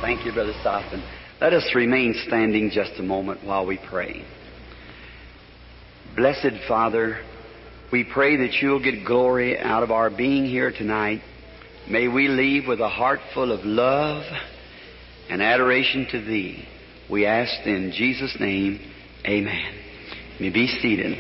Thank you, Brother Stockton. Let us remain standing just a moment while we pray. Blessed Father, we pray that You'll get glory out of our being here tonight. May we leave with a heart full of love and adoration to Thee. We ask in Jesus' name, amen. You may be seated.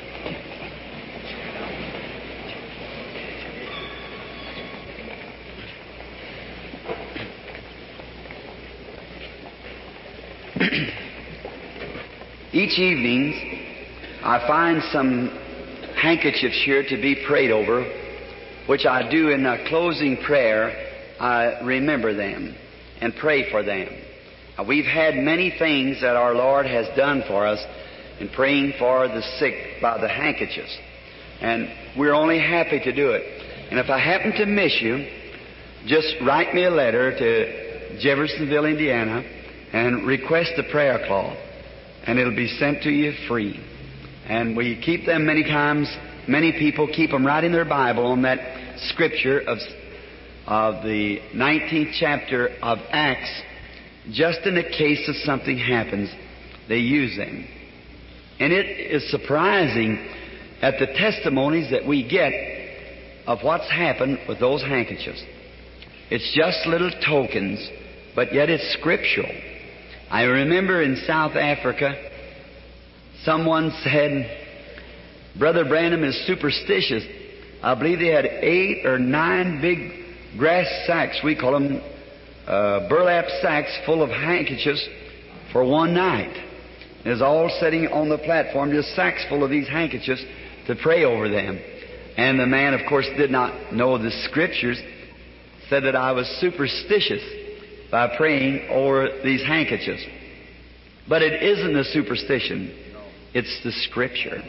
Each evening, I find some handkerchiefs here to be prayed over, which I do in a closing prayer. I remember them and pray for them. We've had many things that our Lord has done for us in praying for the sick by the handkerchiefs. And we're only happy to do it. And if I happen to miss you, just write me a letter to Jeffersonville, Indiana, and request a prayer cloth. And it'll be sent to you free. And we keep them many times. Many people keep them right in their Bible on that scripture of the 19th chapter of Acts. Just in the case of something happens, they use them. And it is surprising at the testimonies that we get of what's happened with those handkerchiefs. It's just little tokens, but yet it's scriptural. I remember in South Africa, someone said, Brother Branham is superstitious. I believe they had 8 or 9 big grass sacks, we call them burlap sacks, full of handkerchiefs for one night. It was all sitting on the platform, just sacks full of these handkerchiefs to pray over them. And the man, of course, did not know the scriptures, said that I was superstitious by praying over these handkerchiefs. But it isn't a superstition. It's the Scripture.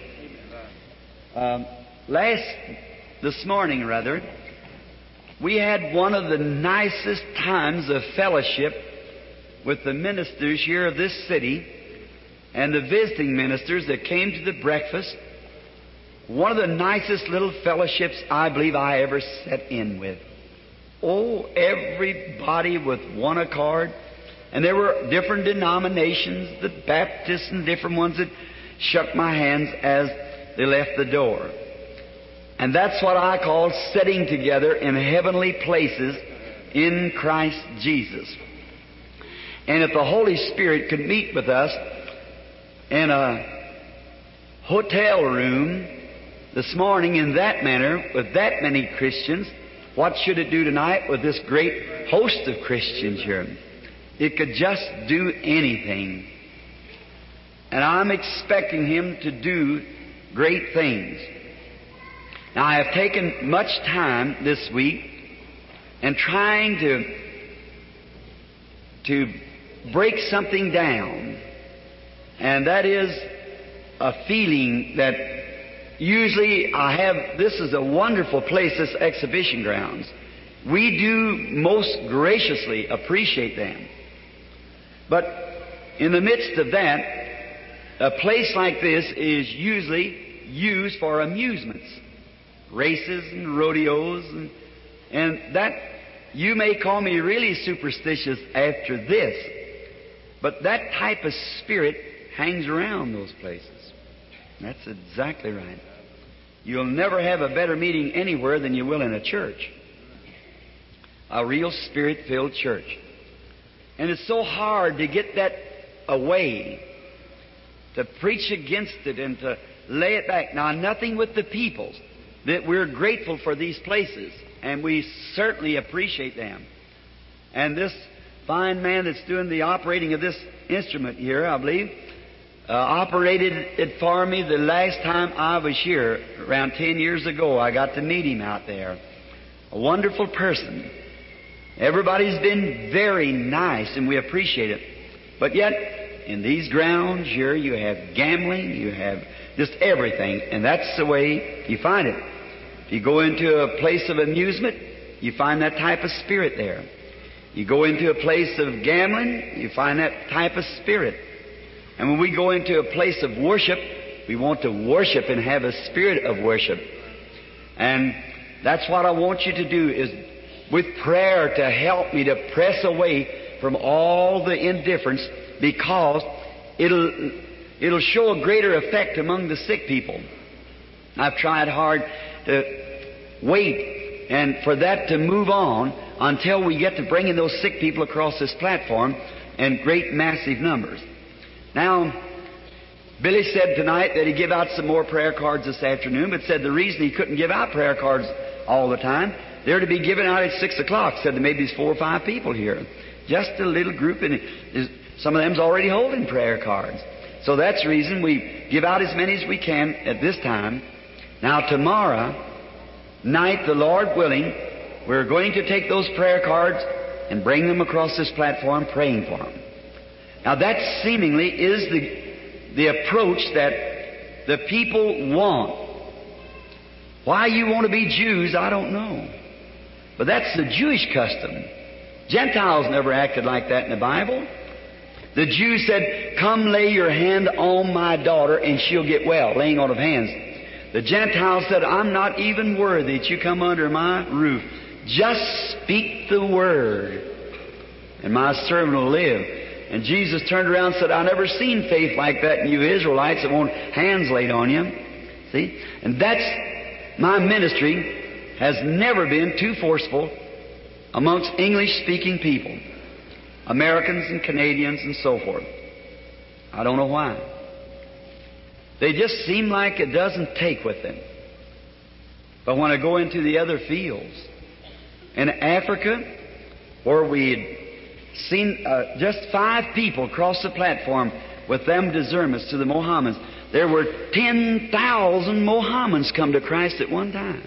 This morning, we had one of the nicest times of fellowship with the ministers here of this city and the visiting ministers that came to the breakfast. One of the nicest little fellowships I believe I ever sat in with. Oh, everybody with one accord. And there were different denominations, the Baptists and different ones that shook my hands as they left the door. And that's what I call sitting together in heavenly places in Christ Jesus. And if the Holy Spirit could meet with us in a hotel room this morning in that manner, with that many Christians, what should it do tonight with this great host of Christians here? It could just do anything. And I'm expecting Him to do great things. Now, I have taken much time this week and trying to break something down. And that is a feeling that usually I have. This is a wonderful place, this exhibition grounds. We do most graciously appreciate them. But in the midst of that, a place like this is usually used for amusements, races and rodeos, and that, you may call me really superstitious after this, but that type of spirit hangs around those places. That's exactly right. You'll never have a better meeting anywhere than you will in a church. A real Spirit-filled church. And it's so hard to get that away, to preach against it and to lay it back. Now, nothing with the people, that we're grateful for these places, and we certainly appreciate them. And this fine man that's doing the operating of this instrument here, I believe, operated it for me the last time I was here, around 10 years ago. I got to meet him out there. A wonderful person. Everybody's been very nice, and we appreciate it. But yet, in these grounds here, you have gambling, you have just everything, and that's the way you find it. If you go into a place of amusement, you find that type of spirit there. You go into a place of gambling, you find that type of spirit. And when we go into a place of worship, we want to worship and have a spirit of worship. And that's what I want you to do, is with prayer to help me to press away from all the indifference, because it'll show a greater effect among the sick people. I've tried hard to wait and for that to move on until we get to bringing those sick people across this platform in great, massive numbers. Now, Billy said tonight that he'd give out some more prayer cards this afternoon, but said the reason he couldn't give out prayer cards all the time, they're to be given out at 6 o'clock. Said there may be 4 or 5 people here. Just a little group, and some of them's already holding prayer cards. So that's the reason we give out as many as we can at this time. Now tomorrow night, the Lord willing, we're going to take those prayer cards and bring them across this platform praying for them. Now that seemingly is the approach that the people want. Why you want to be Jews, I don't know. But that's the Jewish custom. Gentiles never acted like that in the Bible. The Jews said, "Come lay your hand on my daughter and she'll get well," laying on of hands. The Gentiles said, "I'm not even worthy that you come under my roof. Just speak the word, and my servant will live." And Jesus turned around and said, "I never seen faith like that in you Israelites that want hands laid on you." See? And that's my ministry has never been too forceful amongst English-speaking people, Americans and Canadians and so forth. I don't know why. They just seem like it doesn't take with them. But when I go into the other fields, in Africa, where we'd seen just 5 people cross the platform with them discernments to the Mohammedans, there were 10,000 Mohammedans come to Christ at one time.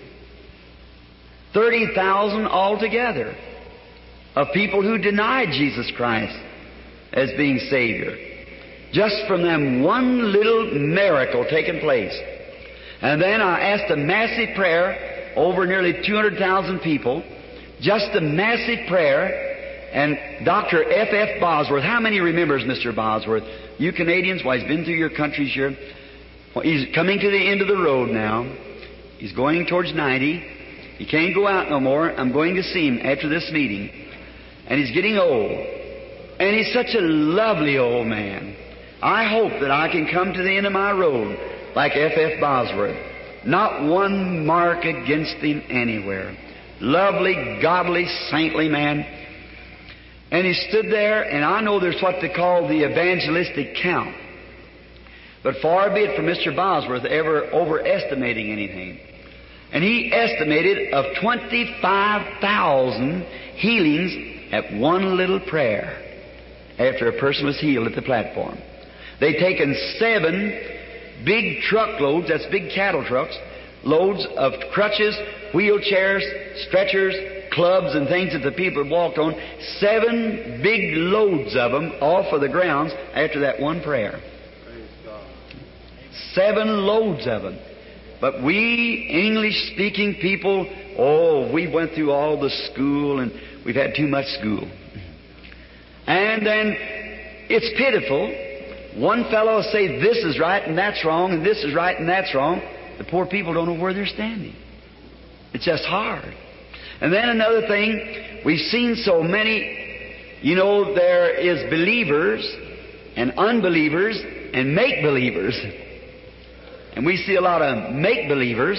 30,000 altogether of people who denied Jesus Christ as being Savior. Just from them one little miracle taking place. And then I asked a massive prayer over nearly 200,000 people. Just a massive prayer. And Dr. F.F. Bosworth, how many remembers Mr. Bosworth? You Canadians, well, he's been through your countries here. Well, he's coming to the end of the road now. He's going towards 90. He can't go out no more. I'm going to see him after this meeting. And he's getting old. And he's such a lovely old man. I hope that I can come to the end of my road like F.F. Bosworth. Not one mark against him anywhere. Lovely, godly, saintly man. And he stood there, and I know there's what they call the evangelistic count. But far be it from Mr. Bosworth ever overestimating anything. And he estimated of 25,000 healings at one little prayer after a person was healed at the platform. They'd taken 7 big truckloads, that's big cattle trucks, loads of crutches, wheelchairs, stretchers, clubs and things that the people had walked on, 7 big loads of them off of the grounds after that one prayer. 7 loads of them. But we English-speaking people, we went through all the school and we've had too much school. And then it's pitiful. One fellow will say this is right and that's wrong, and this is right and that's wrong. The poor people don't know where they're standing. It's just hard. And then another thing, we've seen so many, there is believers and unbelievers and make-believers. And we see a lot of make-believers.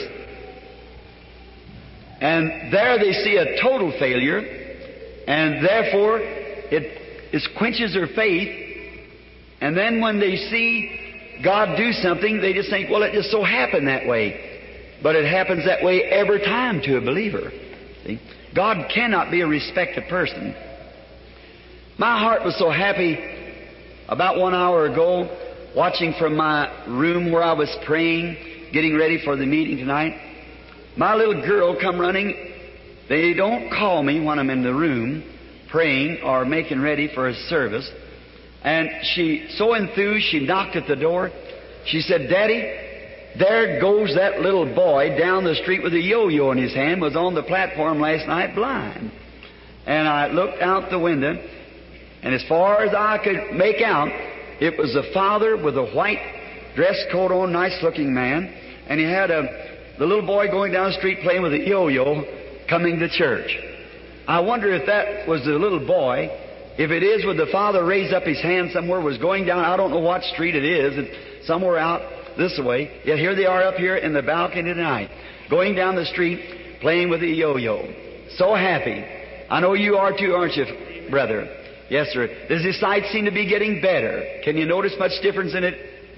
And there they see a total failure. And therefore, it quenches their faith. And then when they see God do something, they just think, well, it just so happened that way. But it happens that way every time to a believer. See? God cannot be a respected person. My heart was so happy about 1 hour ago, watching from my room where I was praying, getting ready for the meeting tonight. My little girl come running. They don't call me when I'm in the room praying or making ready for a service. And she, so enthused, she knocked at the door. She said, "Daddy, there goes that little boy down the street with a yo-yo in his hand, was on the platform last night blind." And I looked out the window, and as far as I could make out, it was a father with a white dress coat on, nice-looking man, and he had the little boy going down the street playing with a yo-yo coming to church. I wonder if that was the little boy If it is, would the Father raise up His hand somewhere, was going down, I don't know what street it is, it's somewhere out this way. Yet here they are up here in the balcony tonight, going down the street, playing with a yo-yo. So happy. I know you are too, aren't you, brother? Yes, sir. Does his sight seem to be getting better? Can you notice much difference in it?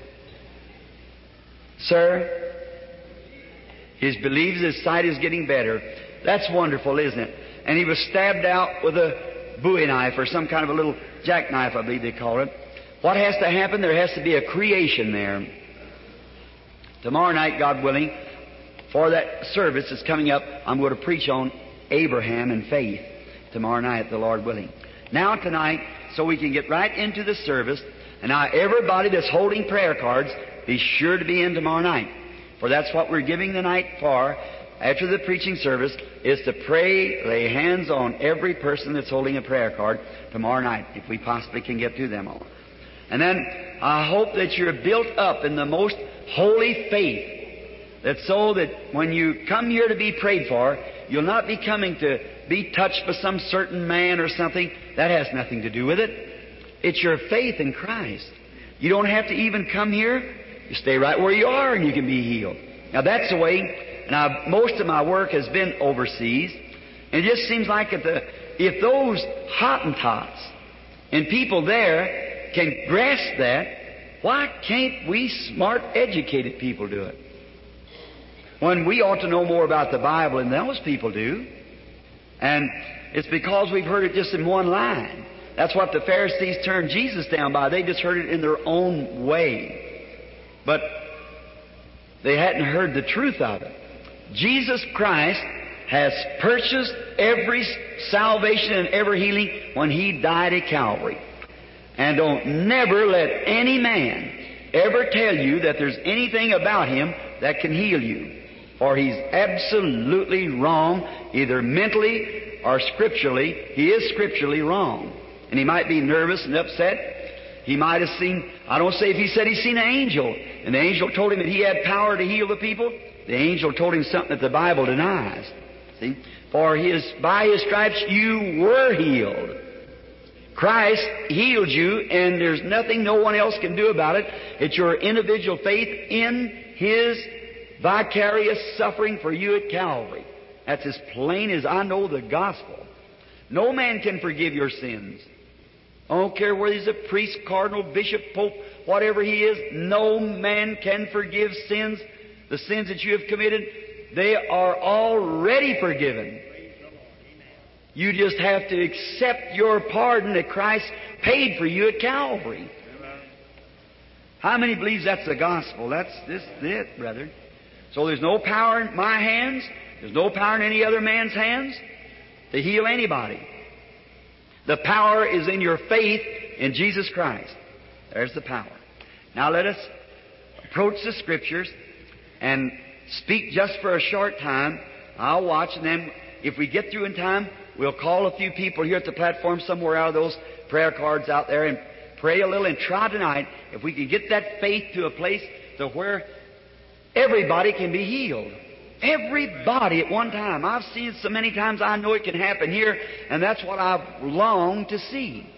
Sir? He believes his sight is getting better. That's wonderful, isn't it? And he was stabbed out with a bowie knife or some kind of a little jackknife, I believe they call it. What has to happen? There has to be a creation there. Tomorrow night, God willing, for that service that's coming up, I'm going to preach on Abraham and faith tomorrow night, the Lord willing. Now tonight, so we can get right into the service, and now everybody that's holding prayer cards, be sure to be in tomorrow night. For that's what we're giving the night for, after the preaching service, is to pray, lay hands on every person that's holding a prayer card tomorrow night, if we possibly can get through them all. And then I hope that you're built up in the most holy faith, that so that when you come here to be prayed for, you'll not be coming to be touched by some certain man or something. That has nothing to do with it. It's your faith in Christ. You don't have to even come here. You stay right where you are and you can be healed. Now that's the way. Now most of my work has been overseas, and it just seems like if those Hottentots and people there can grasp that, why can't we smart, educated people do it? When we ought to know more about the Bible than those people do. And it's because we've heard it just in one line. That's what the Pharisees turned Jesus down by. They just heard it in their own way. But they hadn't heard the truth of it. Jesus Christ has purchased every salvation and every healing when He died at Calvary. And don't never let any man ever tell you that there's anything about Him that can heal you. For he's absolutely wrong, either mentally or scripturally. He is scripturally wrong. And he might be nervous and upset. He might have seen, I don't say if he said he's seen an angel, and the angel told him that he had power to heal the people, the angel told him something that the Bible denies. See? For by His stripes you were healed. Christ healed you, and there's nothing no one else can do about it. It's your individual faith in His vicarious suffering for you at Calvary. That's as plain as I know the gospel. No man can forgive your sins. I don't care whether he's a priest, cardinal, bishop, pope, whatever he is. No man can forgive sins. The sins that you have committed, they are already forgiven. You just have to accept your pardon that Christ paid for you at Calvary. How many believes that's the gospel? That's it, brother. So there's no power in my hands. There's no power in any other man's hands to heal anybody. The power is in your faith in Jesus Christ. There's the power. Now let us approach the Scriptures and speak just for a short time. I'll watch, and then if we get through in time, we'll call a few people here at the platform somewhere out of those prayer cards out there and pray a little and try tonight if we can get that faith to a place to where everybody can be healed. Everybody at one time. I've seen it so many times I know it can happen here, and that's what I've longed to see.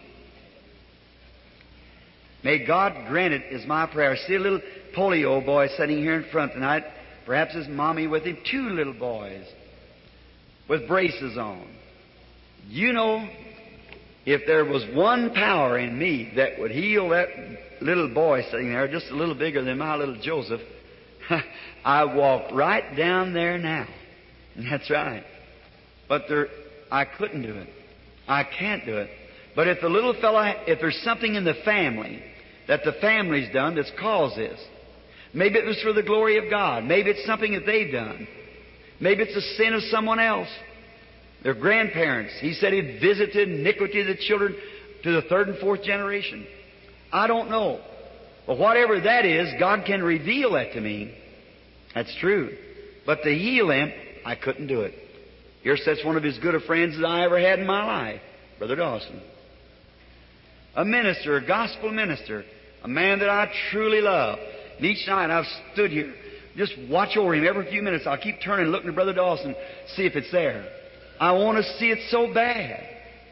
May God grant it is my prayer. See a little polio boy sitting here in front tonight. Perhaps his mommy with him. 2 little boys with braces on. You know, if there was one power in me that would heal that little boy sitting there, just a little bigger than my little Joseph, I walk right down there now. That's right. But I couldn't do it. I can't do it. But if the little fella, if there's something in the family that the family's done that's caused this, maybe it was for the glory of God. Maybe it's something that they've done. Maybe it's a sin of someone else. Their grandparents. He said He visited iniquity of the children to the 3rd and 4th generation. I don't know. But whatever that is, God can reveal that to me. That's true. But to heal them, I couldn't do it. Here sits one of as good a friends as I ever had in my life, Brother Dawson. A minister, a gospel minister, a man that I truly love. And each night I've stood here, just watch over him every few minutes. I'll keep turning, looking at Brother Dawson, see if it's there. I want to see it so bad.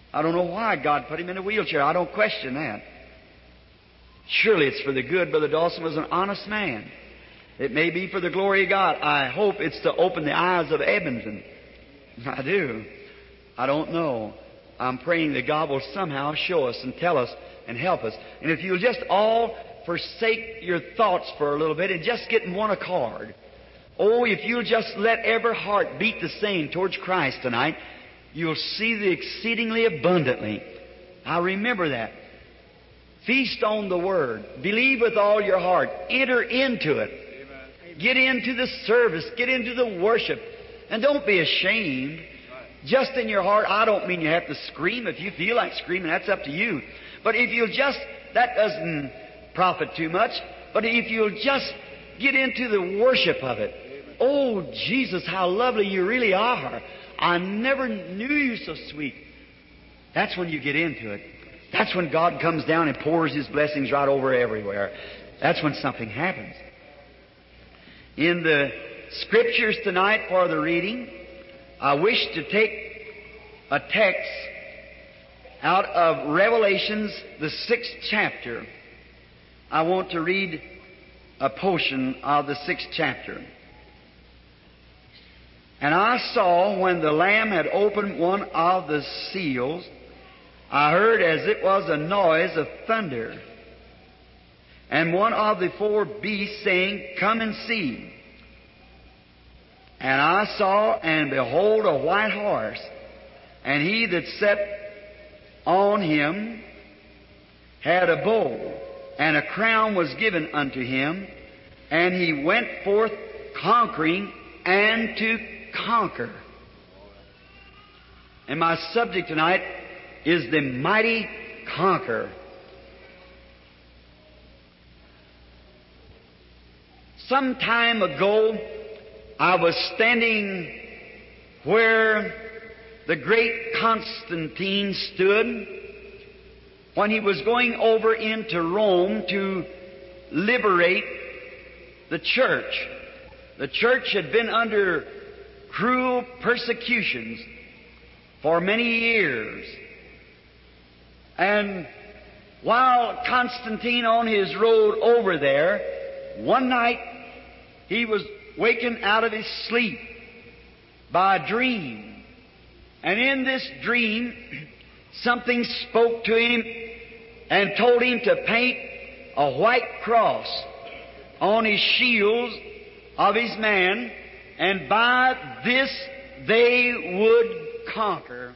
I don't know why God put him in a wheelchair. I don't question that. Surely it's for the good. Brother Dawson was an honest man. It may be for the glory of God. I hope it's to open the eyes of Edmonton. I do. I don't know. I'm praying that God will somehow show us and tell us and help us. And if you'll just all forsake your thoughts for a little bit and just get in one accord. Oh, if you'll just let every heart beat the same towards Christ tonight, you'll see the exceedingly abundantly. I remember that. Feast on the Word. Believe with all your heart. Enter into it. Amen. Get into the service. Get into the worship. And don't be ashamed. Just in your heart, I don't mean you have to scream. If you feel like screaming, that's up to you. But if you'll just, that doesn't profit too much. But if you'll just get into the worship of it. Oh, Jesus, how lovely you really are. I never knew you so sweet. That's when you get into it. That's when God comes down and pours His blessings right over everywhere. That's when something happens. In the Scriptures tonight for the reading, I wish to take a text out of Revelations, the 6th chapter. I want to read a portion of the 6th chapter. And I saw when the Lamb had opened one of the seals, I heard as it was a noise of thunder, and one of the 4 beasts saying, Come and see. And I saw, and behold, a white horse, and he that sat on him had a bow, and a crown was given unto him, and he went forth conquering and to conquer. And my subject tonight is the mighty conqueror. Some time ago, I was standing where the great Constantine stood when he was going over into Rome to liberate the church. The church had been under cruel persecutions for many years. And while Constantine on his road over there, one night he was wakened out of his sleep by a dream. And in this dream, something spoke to him and told him to paint a white cross on his shields of his man, and by this they would conquer.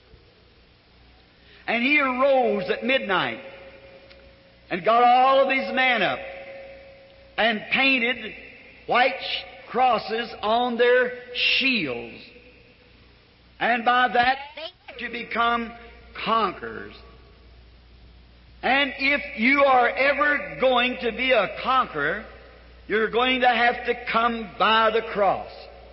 And he arose at midnight and got all of his men up and painted white crosses on their shields. And by that to become conquerors. And if you are ever going to be a conqueror, you're going to have to come by the cross.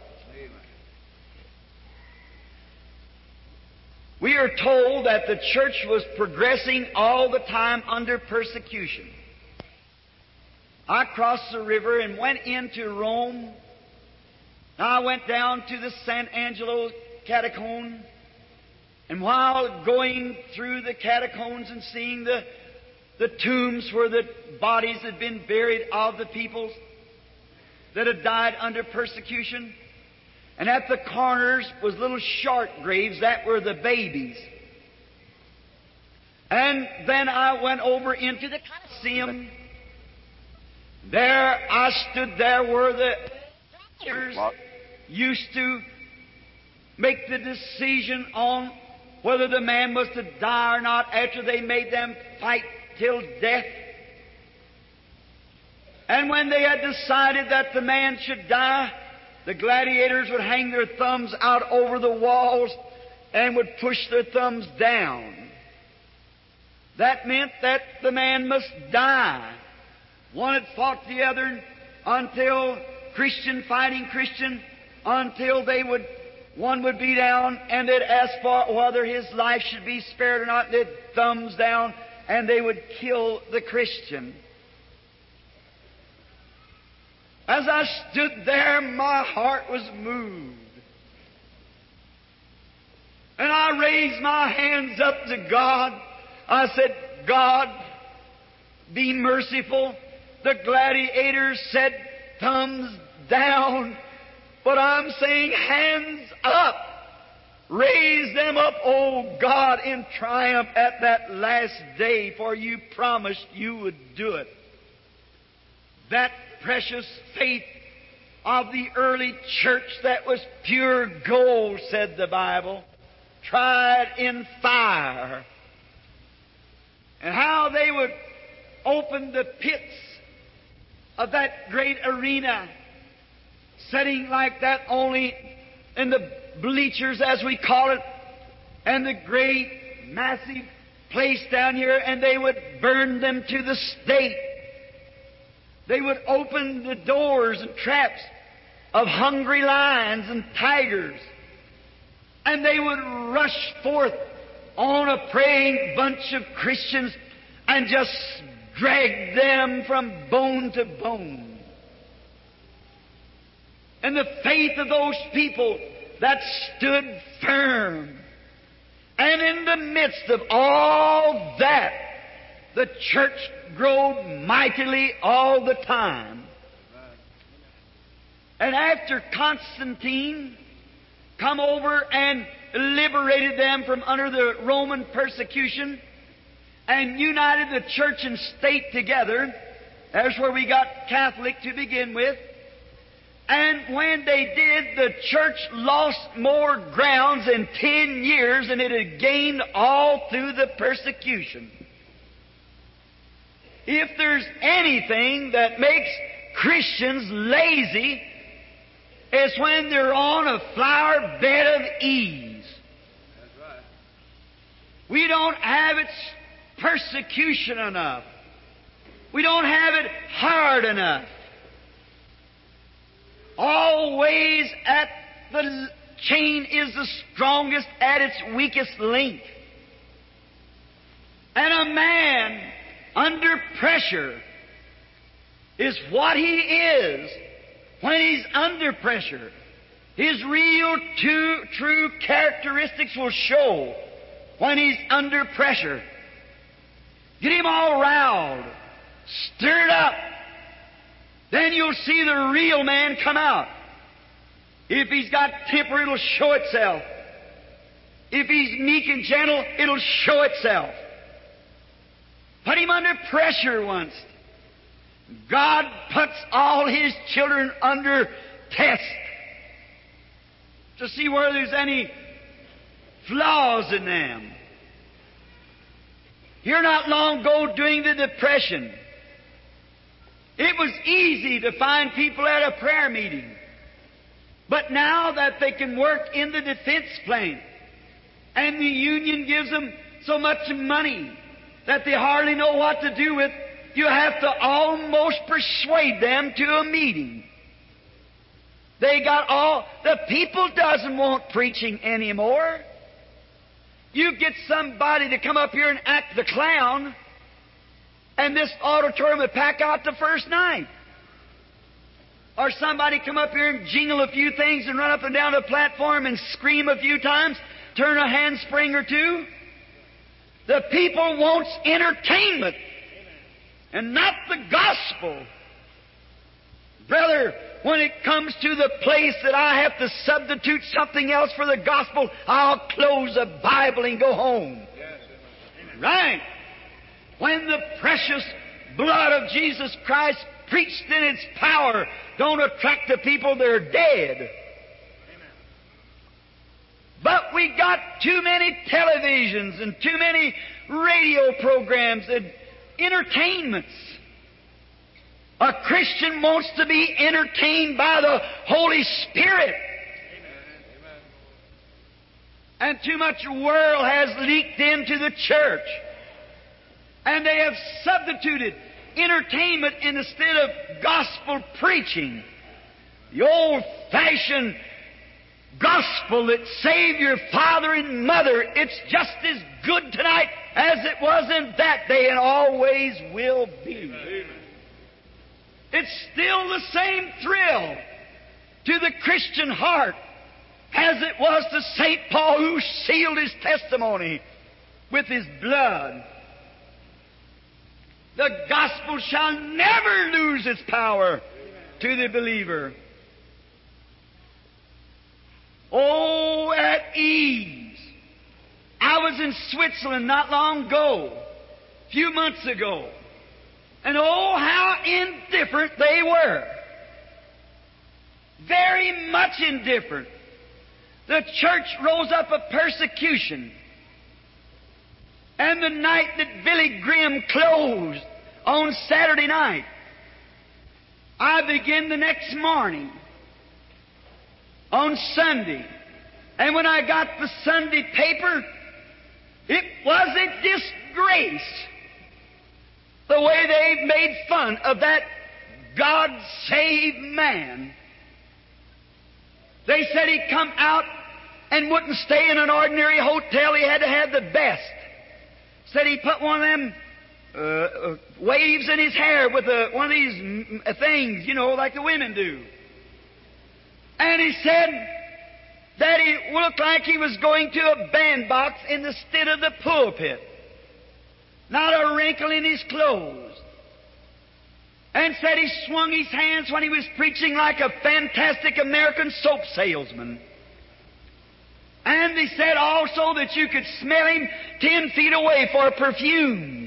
We are told that the church was progressing all the time under persecution. I crossed the river and went into Rome. I went down to the San Angelo catacomb. And while going through the catacombs and seeing the tombs where the bodies had been buried of the people that had died under persecution, and at the corners was little short graves, that were the babies. And then I went over into the Colosseum. There I stood there where the doctors used to make the decision on whether the man was to die or not after they made them fight till death. And when they had decided that the man should die, the gladiators would hang their thumbs out over the walls and would push their thumbs down. That meant that the man must die. One had fought the other until Christian fighting Christian, until one would be down and they'd ask for whether his life should be spared or not. They'd thumbs down and they would kill the Christian. As I stood there, my heart was moved. And I raised my hands up to God. I said, God, be merciful. The gladiators said, thumbs down. But I'm saying, hands up. Raise them up, oh God, in triumph at that last day, for you promised you would do it. That precious faith of the early church that was pure gold, said the Bible, tried in fire. And how they would open the pits of that great arena, sitting like that only in the bleachers, as we call it, and the great massive place down here, and they would burn them to the stake. They would open the doors and traps of hungry lions and tigers, and they would rush forth on a praying bunch of Christians and just drag them from bone to bone. And the faith of those people that stood firm. And in the midst of all that, the church grew mightily all the time. And after Constantine come over and liberated them from under the Roman persecution and united the church and state together, that's where we got Catholic to begin with. And when they did, the church lost more grounds in 10 years than it had gained all through the persecution. If there's anything that makes Christians lazy, it's when they're on a flower bed of ease. That's right. We don't have its persecution enough. We don't have it hard enough. Always at the chain is the strongest at its weakest link. And a man under pressure is what he is when he's under pressure. His real true characteristics will show when he's under pressure. Get him all riled, stirred up. Then you'll see the real man come out. If he's got temper, it'll show itself. If he's meek and gentle, it'll show itself. Put him under pressure once. God puts all His children under test to see whether there's any flaws in them. Here not long ago during the Depression, it was easy to find people at a prayer meeting. But now that they can work in the defense plant, and the union gives them so much money that they hardly know what to do with, you have to almost persuade them to a meeting. The people doesn't want preaching anymore. You get somebody to come up here and act the clown, and this auditorium would pack out the first night. Or somebody come up here and jingle a few things and run up and down the platform and scream a few times, turn a handspring or two. The people wants entertainment and not the gospel. Brother, when it comes to the place that I have to substitute something else for the gospel, I'll close the Bible and go home. Yes, amen. Right. When the precious blood of Jesus Christ preached in its power don't attract the people, they're dead. Amen. But we got too many televisions and too many radio programs and entertainments. A Christian wants to be entertained by the Holy Spirit. Amen. And too much world has leaked into the church. And they have substituted entertainment instead of gospel preaching. The old-fashioned gospel that saved your father and mother, it's just as good tonight as it was in that day and always will be. Amen. It's still the same thrill to the Christian heart as it was to St. Paul, who sealed his testimony with his blood. The gospel shall never lose its power to the believer. Oh, at ease. I was in Switzerland not long ago, a few months ago, and oh, how indifferent they were. Very much indifferent. The church rose up a persecution. And the night that Billy Graham closed on Saturday night, I began the next morning on Sunday. And when I got the Sunday paper, it was a disgrace the way they made fun of that God-saved man. They said he'd come out and wouldn't stay in an ordinary hotel. He had to have the best. Said he put one of them waves in his hair with one of these things, you know, like the women do. And he said that he looked like he was going to a bandbox instead of the pulpit. Not a wrinkle in his clothes. And said he swung his hands when he was preaching like a fantastic American soap salesman. And he said also that you could smell him 10 feet away for perfumes.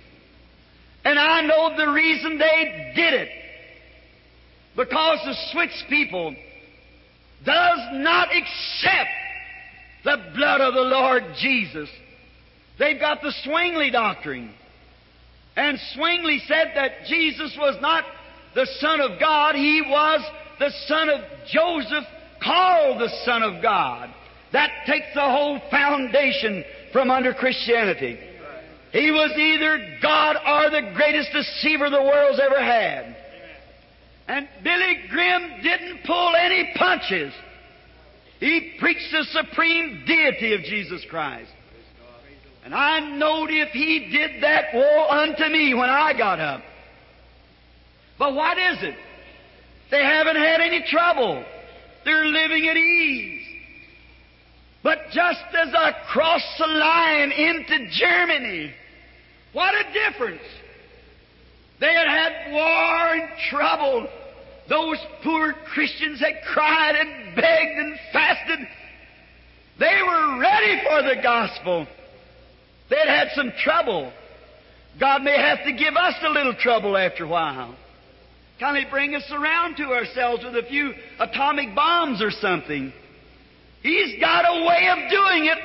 And I know the reason they did it. Because the Swiss people does not accept the blood of the Lord Jesus. They've got the Zwingli doctrine. And Zwingli said that Jesus was not the Son of God. He was the son of Joseph, called the Son of God. That takes the whole foundation from under Christianity. He was either God or the greatest deceiver the world's ever had. And Billy Graham didn't pull any punches. He preached the supreme deity of Jesus Christ. And I knowed if he did that, woe unto me when I got up. But what is it? They haven't had any trouble. They're living at ease. But just as I crossed the line into Germany, what a difference! They had had war and trouble. Those poor Christians had cried and begged and fasted. They were ready for the gospel. They had had some trouble. God may have to give us a little trouble after a while. Kind of bring us around to ourselves with a few atomic bombs or something. He's got a way of doing it.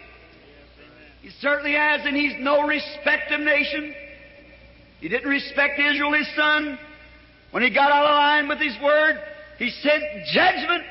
He certainly has, and He's no respect of nation. He didn't respect Israel, His son. When He got out of line with His word, He sent judgment.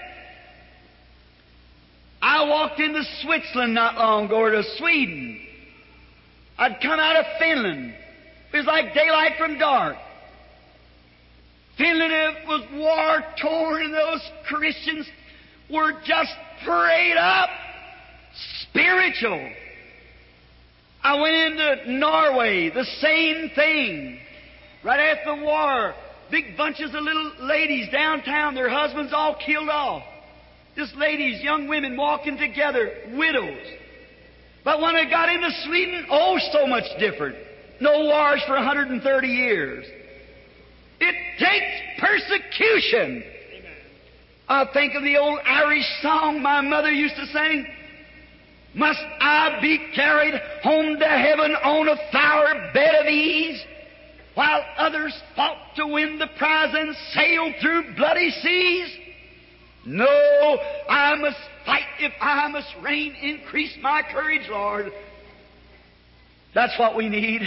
I walked into Switzerland not long ago, or to Sweden. I'd come out of Finland. It was like daylight from dark. Finland was war-torn, and those Christians were just prayed up, spiritual. I went into Norway, the same thing. Right after the war, big bunches of little ladies downtown, their husbands all killed off. Just ladies, young women walking together, widows. But when I got into Sweden, oh, so much different. No wars for 130 years. It takes persecution. I think of the old Irish song my mother used to sing. Must I be carried home to heaven on a flower bed of ease, while others fought to win the prize and sailed through bloody seas? No, I must fight if I must reign. Increase my courage, Lord. That's what we need.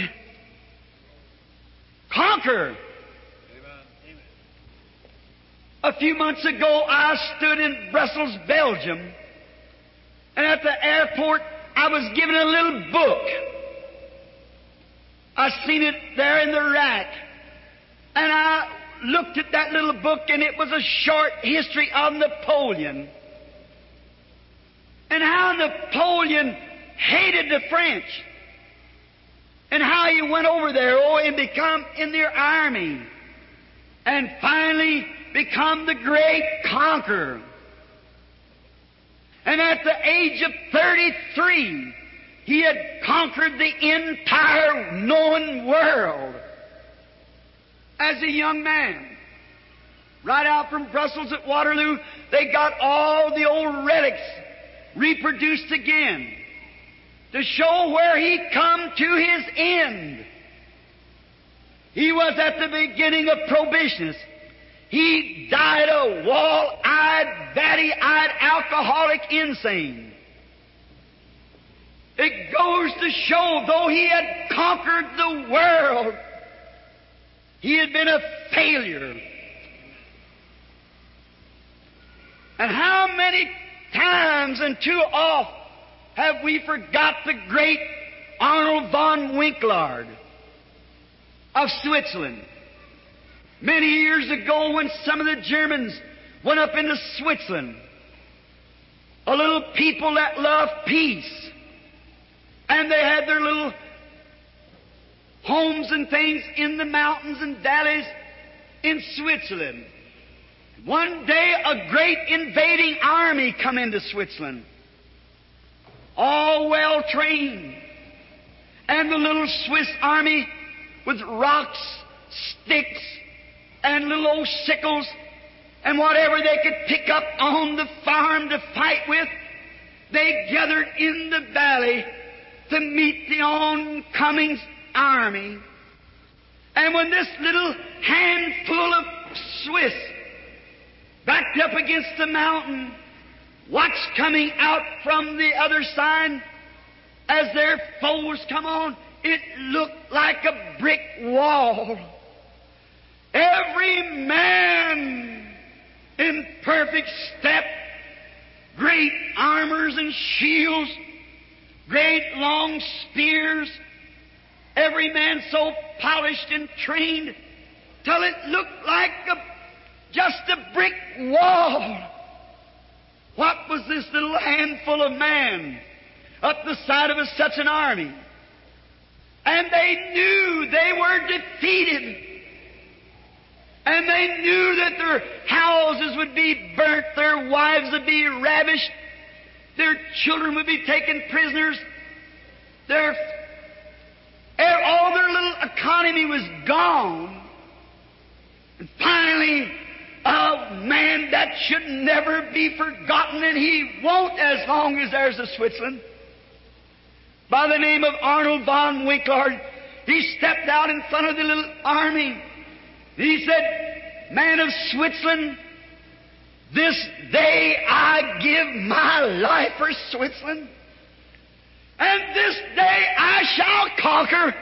Conquer. A few months ago, I stood in Brussels, Belgium, and at the airport, I was given a little book. I seen it there in the rack, and I looked at that little book, and it was a short history of Napoleon, and how Napoleon hated the French, and how he went over there, and become in their army, and finally become the great conqueror. And at the age of 33, he had conquered the entire known world as a young man. Right out from Brussels at Waterloo, they got all the old relics reproduced again to show where he come to his end. He was at the beginning of prohibitionist. He died a wall-eyed, batty-eyed, alcoholic insane. It goes to show, though he had conquered the world, he had been a failure. And how many times and too oft have we forgot the great Arnold von Winklard of Switzerland? Many years ago, when some of the Germans went up into Switzerland, a little people that loved peace, and they had their little homes and things in the mountains and valleys in Switzerland. One day, a great invading army come into Switzerland, all well trained, and the little Swiss army with rocks, sticks, and little old sickles, and whatever they could pick up on the farm to fight with, they gathered in the valley to meet the oncoming army. And when this little handful of Swiss backed up against the mountain, watched coming out from the other side as their foes come on, it looked like a brick wall. Every man in perfect step, great armors and shields, great long spears, every man so polished and trained till it looked like just a brick wall. What was this little handful of men up the side of such an army? And they knew they were defeated. And they knew that their houses would be burnt, their wives would be ravished, their children would be taken prisoners, all their little economy was gone. And finally, a man that should never be forgotten, and he won't as long as there's a Switzerland, by the name of Arnold von Winklard, he stepped out in front of the little army. He said, "Man of Switzerland, this day I give my life for Switzerland, and this day I shall conquer."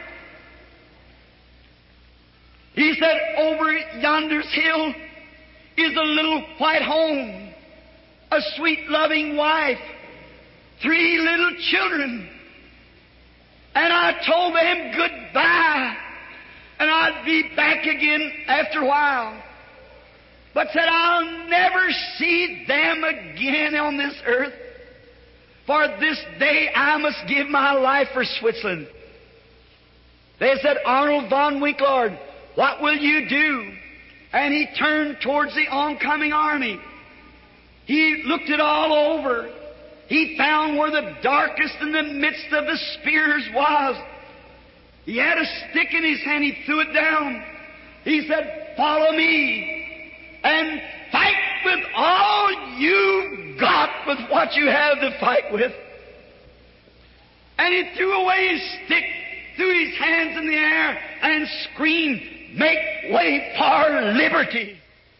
He said, "Over yonder's hill is a little white home, a sweet loving wife, 3 little children. And I told them goodbye, and I'd be back again after a while. But said, I'll never see them again on this earth. For this day I must give my life for Switzerland." They said, "Arnold von Winklard, what will you do?" And he turned towards the oncoming army. He looked it all over. He found where the darkest in the midst of the spears was. He had a stick in his hand. He threw it down. He said, "Follow me and fight with all you've got with what you have to fight with." And he threw away his stick, threw his hands in the air, and screamed, "Make way for liberty!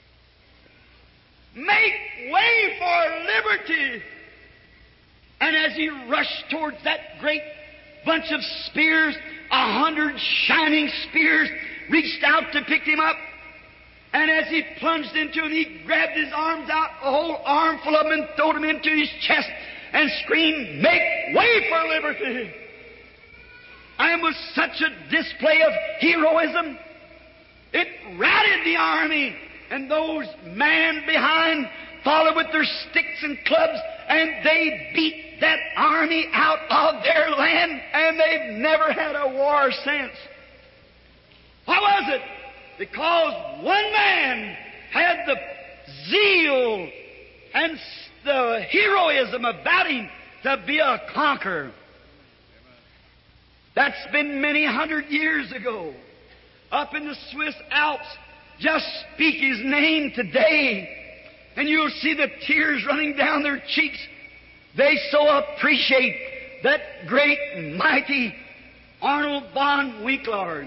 Make way for liberty!" And as he rushed towards that great bunch of spears, 100 shining spears reached out to pick him up. And as he plunged into them, he grabbed his arms out, a whole armful of them, and threw them into his chest and screamed, "Make way for liberty!" And with such a display of heroism, it routed the army, and those men behind followed with their sticks and clubs, and they beat that army out of their land, and they've never had a war since. Why was it? Because one man had the zeal and the heroism about him to be a conqueror. That's been many hundred years ago. Up in the Swiss Alps, just speak His name today, and you'll see the tears running down their cheeks. They so appreciate that great, mighty Arnold von Winklard.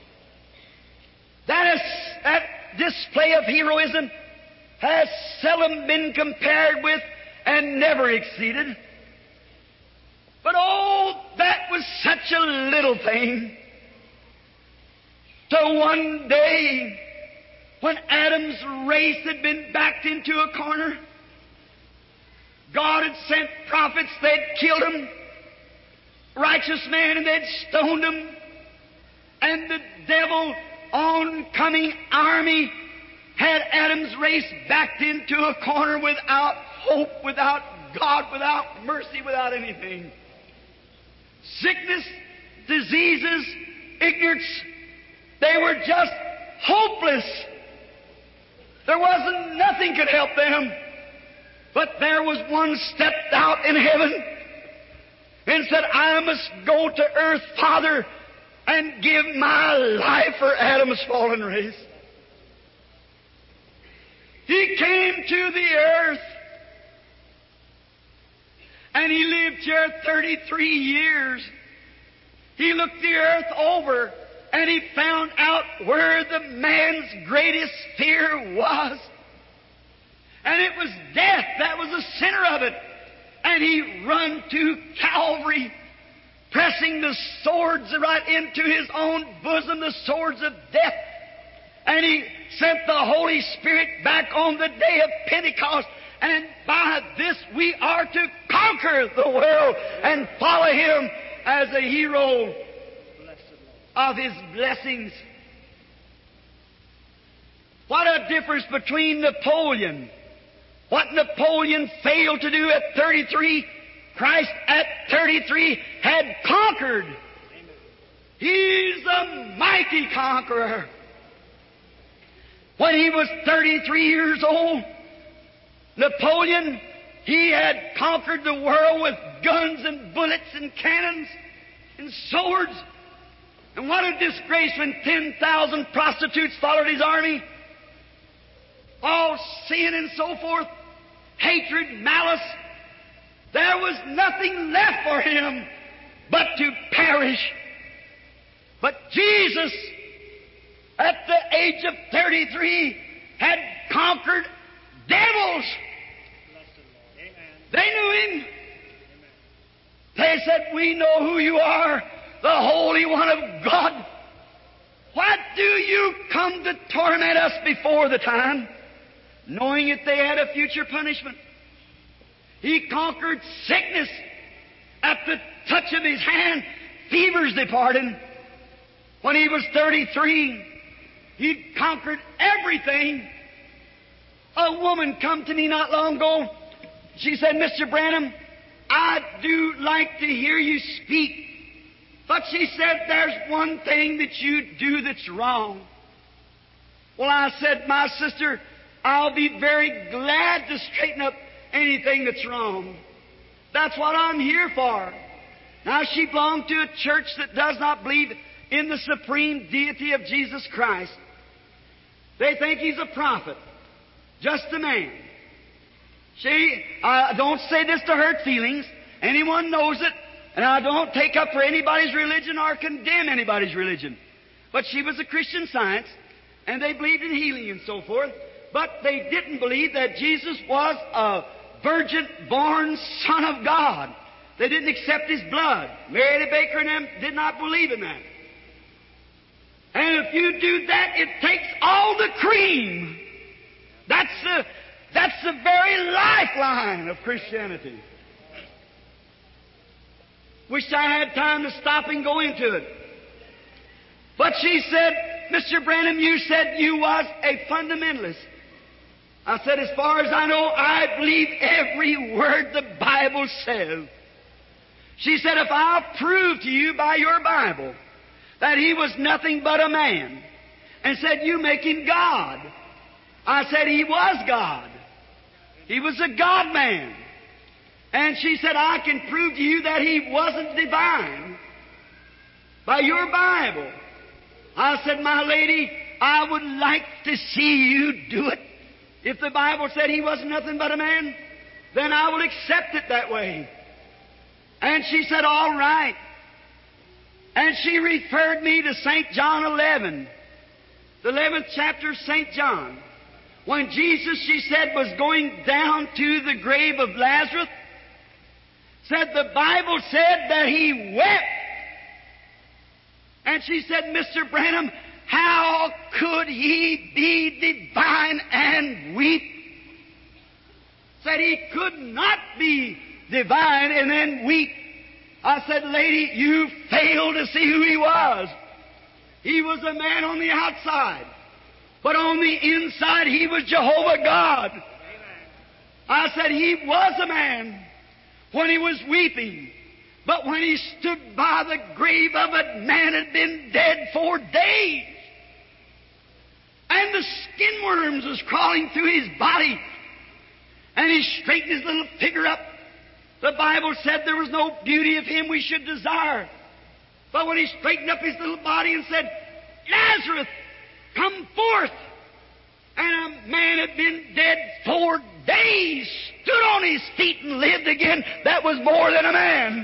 That display of heroism has seldom been compared with and never exceeded. But oh, that was such a little thing. So one day, when Adam's race had been backed into a corner, God had sent prophets, they'd killed him, righteous man, and they'd stoned him, and the devil, oncoming army, had Adam's race backed into a corner without hope, without God, without mercy, without anything. Sickness, diseases, ignorance, they were just hopeless. There wasn't nothing could help them. But there was one stepped out in heaven and said, I must go to earth, Father, and give my life for Adam's fallen race. He came to the earth, and He lived here 33 years. He looked the earth over, and He found out where the man's greatest fear was. And it was death. That was the center of it. And He run to Calvary, pressing the swords right into His own bosom, the swords of death. And He sent the Holy Spirit back on the day of Pentecost. And by this we are to conquer the world and follow Him as a hero of His blessings. What a difference between Napoleon. What Napoleon failed to do at 33, Christ at 33 had conquered. He's a mighty conqueror. When he was 33 years old, Napoleon, he had conquered the world with guns and bullets and cannons and swords. And what a disgrace when 10,000 prostitutes followed his army. All sin and so forth, hatred, malice. There was nothing left for him but to perish. But Jesus, at the age of 33, had conquered devils. They knew Him. They said, we know who you are, the Holy One of God. Why do you come to torment us before the time, knowing that they had a future punishment? He conquered sickness. At the touch of His hand, fevers departed. When he was 33, He conquered everything. A woman come to me not long ago. She said, Mr. Branham, I do like to hear you speak. But she said, there's one thing that you do that's wrong. Well, I said, my sister, I'll be very glad to straighten up anything that's wrong. That's what I'm here for. Now, she belonged to a church that does not believe in the supreme deity of Jesus Christ. They think He's a prophet, just a man. I don't say this to hurt feelings. Anyone knows it. And I don't take up for anybody's religion or condemn anybody's religion. But she was a Christian Science, and they believed in healing and so forth. But they didn't believe that Jesus was a virgin-born Son of God. They didn't accept His blood. Mary Baker and them did not believe in that. And if you do that, it takes all the cream. That's the very lifeline of Christianity. Wish I had time to stop and go into it. But she said, Mr. Branham, you said you was a fundamentalist. I said, as far as I know, I believe every word the Bible says. She said, if I'll prove to you by your Bible that He was nothing but a man, and said, you make Him God. I said, He was God. He was a God-man. And she said, I can prove to you that He wasn't divine by your Bible. I said, my lady, I would like to see you do it. If the Bible said He wasn't nothing but a man, then I will accept it that way. And she said, all right. And she referred me to St. John 11, the 11th chapter of St. John. When Jesus, she said, was going down to the grave of Lazarus, said the Bible said that He wept. And she said, Mr. Branham, how could He be divine and weep? Said He could not be divine and then weep. I said, lady, you fail to see who He was. He was a man on the outside, but on the inside He was Jehovah God. I said, He was a man when He was weeping, but when He stood by the grave of a man that had been dead 4 days, and the skin worms was crawling through his body, and He straightened his little figure up, the Bible said there was no beauty of Him we should desire. But when He straightened up his little body and said, Lazarus, come forth, and a man had been dead 4 days, stood on his feet and lived again, that was more than a man.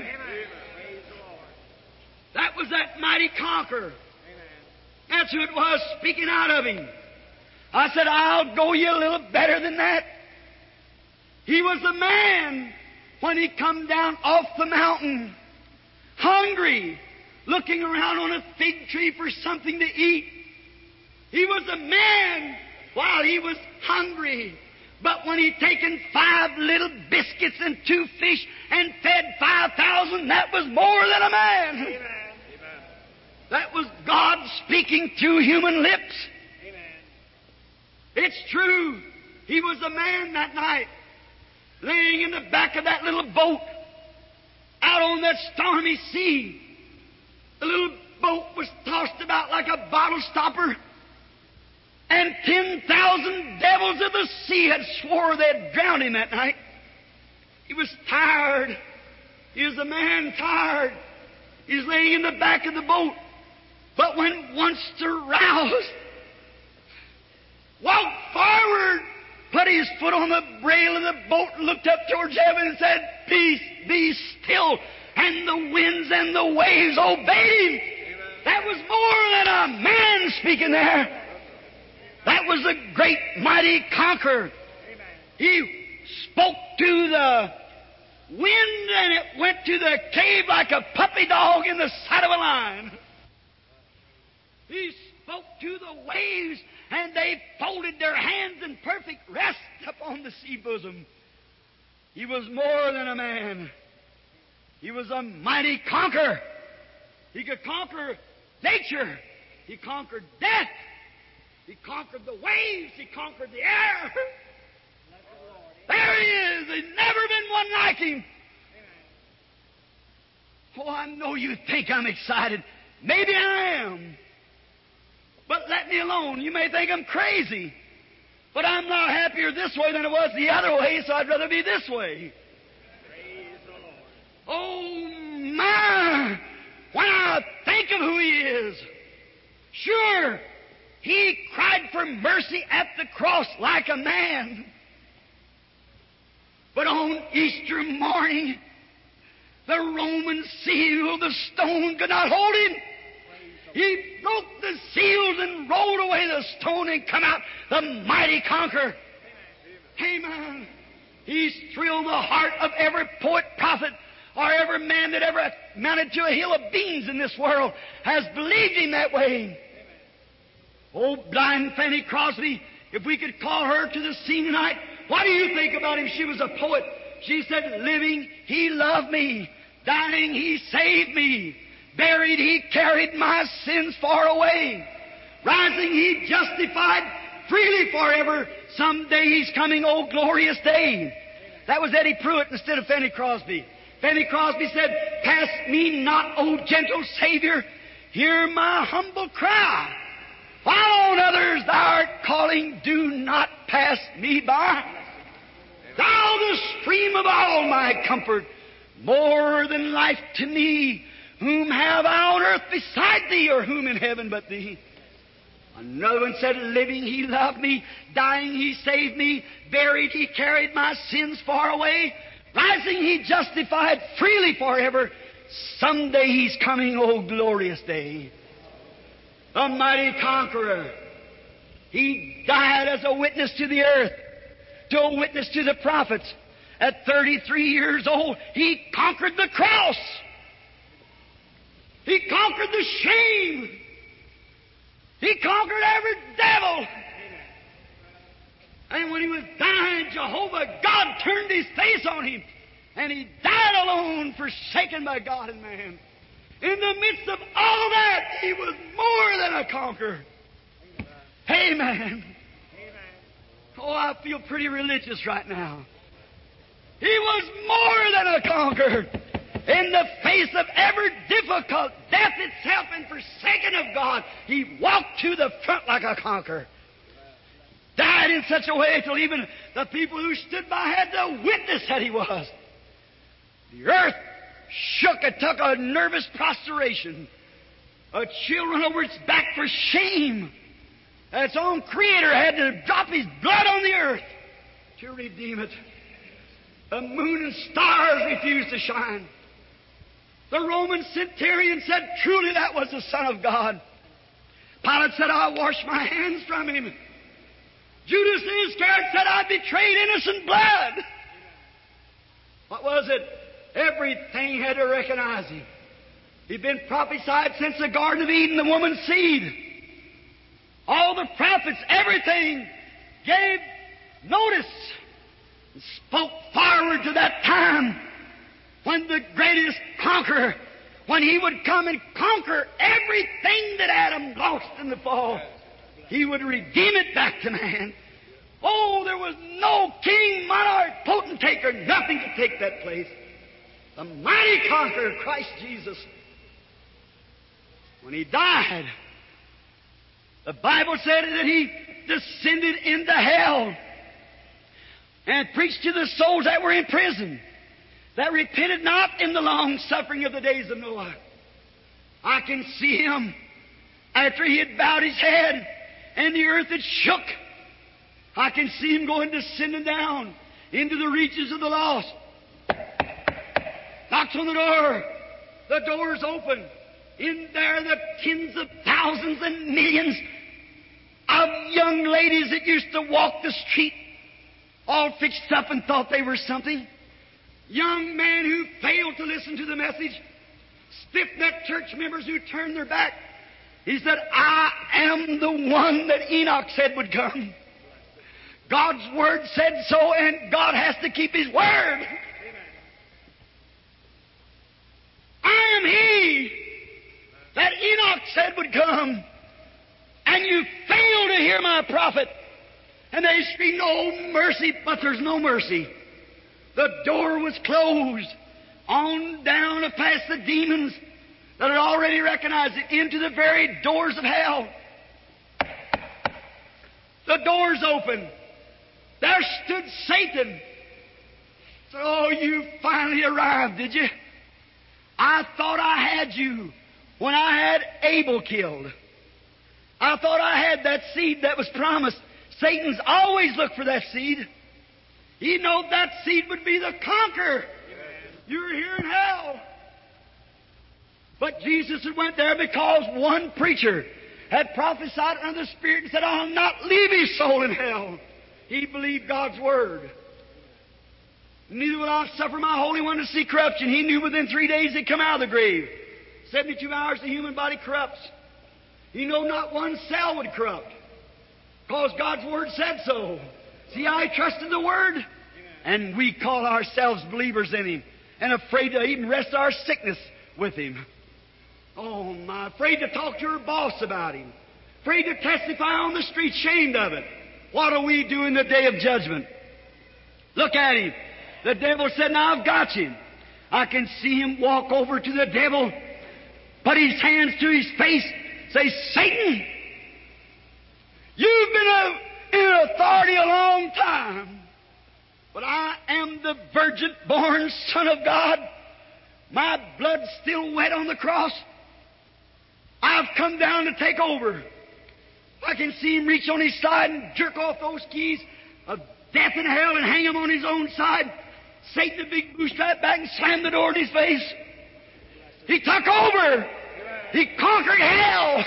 That was that mighty conqueror. That's who it was speaking out of Him. I said, I'll go you a little better than that. He was a man when He come down off the mountain, hungry, looking around on a fig tree for something to eat. He was a man while He was hungry. But when He'd taken 5 little biscuits and 2 fish and fed 5,000, that was more than a man. Amen. That was God speaking through human lips. Amen. It's true. He was a man that night, laying in the back of that little boat, out on that stormy sea. The little boat was tossed about like a bottle stopper, and 10,000 devils of the sea had swore they'd drowned him that night. He was tired. He was a man tired. He was laying in the back of the boat. But when once aroused, walked forward, put his foot on the rail of the boat, and looked up towards heaven and said, Peace, be still. And the winds and the waves obeyed Him. That was more than a man speaking there. That was a great, mighty conqueror. He spoke to the wind, and it went to the cave like a puppy dog in the sight of a lion. He spoke to the waves, and they folded their hands in perfect rest upon the sea bosom. He was more than a man. He was a mighty conqueror. He could conquer nature. He conquered death. He conquered the waves. He conquered the air. There He is. There's never been one like Him. Oh, I know you think I'm excited. Maybe I am. But let me alone. You may think I'm crazy. But I'm not happier this way than it was the other way, so I'd rather be this way. Oh, my! When I think of who He is, sure, He cried for mercy at the cross like a man. But on Easter morning, the Roman seal, the stone could not hold Him. He broke the seals and rolled away the stone and come out the mighty conqueror. Amen. He's thrilled the heart of every poet, prophet, or every man that ever mounted to a hill of beans in this world has believed Him that way. Oh, blind Fanny Crosby, if we could call her to the scene tonight, what do you think about Him? She was a poet. She said, living, He loved me. Dying, He saved me. Buried, He carried my sins far away. Rising, He justified freely forever. Someday He's coming, oh glorious day. That was Eddie Pruitt instead of Fanny Crosby. Fanny Crosby said, pass me not, O gentle Savior. Hear my humble cry. While on others Thou art calling, do not pass me by. Thou the stream of all my comfort, more than life to me. Whom have I on earth beside Thee, or whom in heaven but Thee? Another one said, living He loved me, dying He saved me, buried He carried my sins far away, rising He justified freely forever. Someday He's coming, oh glorious day. The mighty conqueror. He died as a witness to the earth, to a witness to the prophets. At 33 years old, He conquered the cross. He conquered the shame. He conquered every devil. And when He was dying, Jehovah God turned His face on Him, and He died alone, forsaken by God and man. In the midst of all that, He was more than a conqueror. Amen. Oh, I feel pretty religious right now. He was more than a conqueror. In the face of every difficult death itself and forsaken of God, He walked to the front like a conqueror. Died in such a way till even the people who stood by had to witness that He was. The earth shook and took a nervous prostration. A chill ran over its back for shame. Its own Creator had to drop His blood on the earth to redeem it. The moon and stars refused to shine. The Roman centurion said, truly that was the Son of God. Pilate said, I'll wash my hands from Him. Judas Iscariot said, I betrayed innocent blood. What was it? Everything had to recognize Him. He'd been prophesied since the Garden of Eden, the woman's seed. All the prophets, everything gave notice and spoke forward to that time when the greatest conqueror, when He would come and conquer everything that Adam lost in the fall, He would redeem it back to man. Oh, there was no king, monarch, potentate, or nothing to take that place. The mighty conqueror, Christ Jesus. When He died, the Bible said that He descended into hell and preached to the souls that were in prison, that repented not in the long suffering of the days of Noah. I can see Him after He had bowed His head and the earth had shook. I can see Him going descending down into the reaches of the lost. Knocks on the door. The door's open. In there, the tens of thousands and millions of young ladies that used to walk the street, all fixed up and thought they were something. Young men who failed to listen to the message. Stiff-necked church members who turned their back. He said, I am the one that Enoch said would come. God's Word said so, and God has to keep His Word. I am He that Enoch said would come. And you fail to hear my prophet. And they screamed, oh, mercy, but there's no mercy. The door was closed. On down past the demons that had already recognized it, into the very doors of hell. The doors open. There stood Satan. So, oh, you finally arrived, did you? I thought I had you when I had Abel killed. I thought I had that seed that was promised. Satan's always looked for that seed. He knew that seed would be the conqueror. You're here in hell. But Jesus had went there because one preacher had prophesied under the Spirit and said, I'll not leave his soul in hell. He believed God's Word. Neither will I suffer my Holy One to see corruption. He knew within 3 days he'd come out of the grave. 72 hours the human body corrupts. He knew not one cell would corrupt, because God's Word said so. See how he trusted the Word? And we call ourselves believers in Him and afraid to even rest our sickness with Him. Oh, my, afraid to talk to your boss about Him. Afraid to testify on the street, ashamed of it. What do we do in the day of judgment? Look at him. The devil said, now I've got you. I can see him walk over to the devil, put his hands to his face, say, Satan, you've been in authority a long time. But I am the virgin-born Son of God. My blood's still wet on the cross. I've come down to take over. I can see Him reach on His side and jerk off those keys of death and hell and hang Him on His own side. Satan, the big bootstrap back and slam the door in His face. He took over. He conquered hell.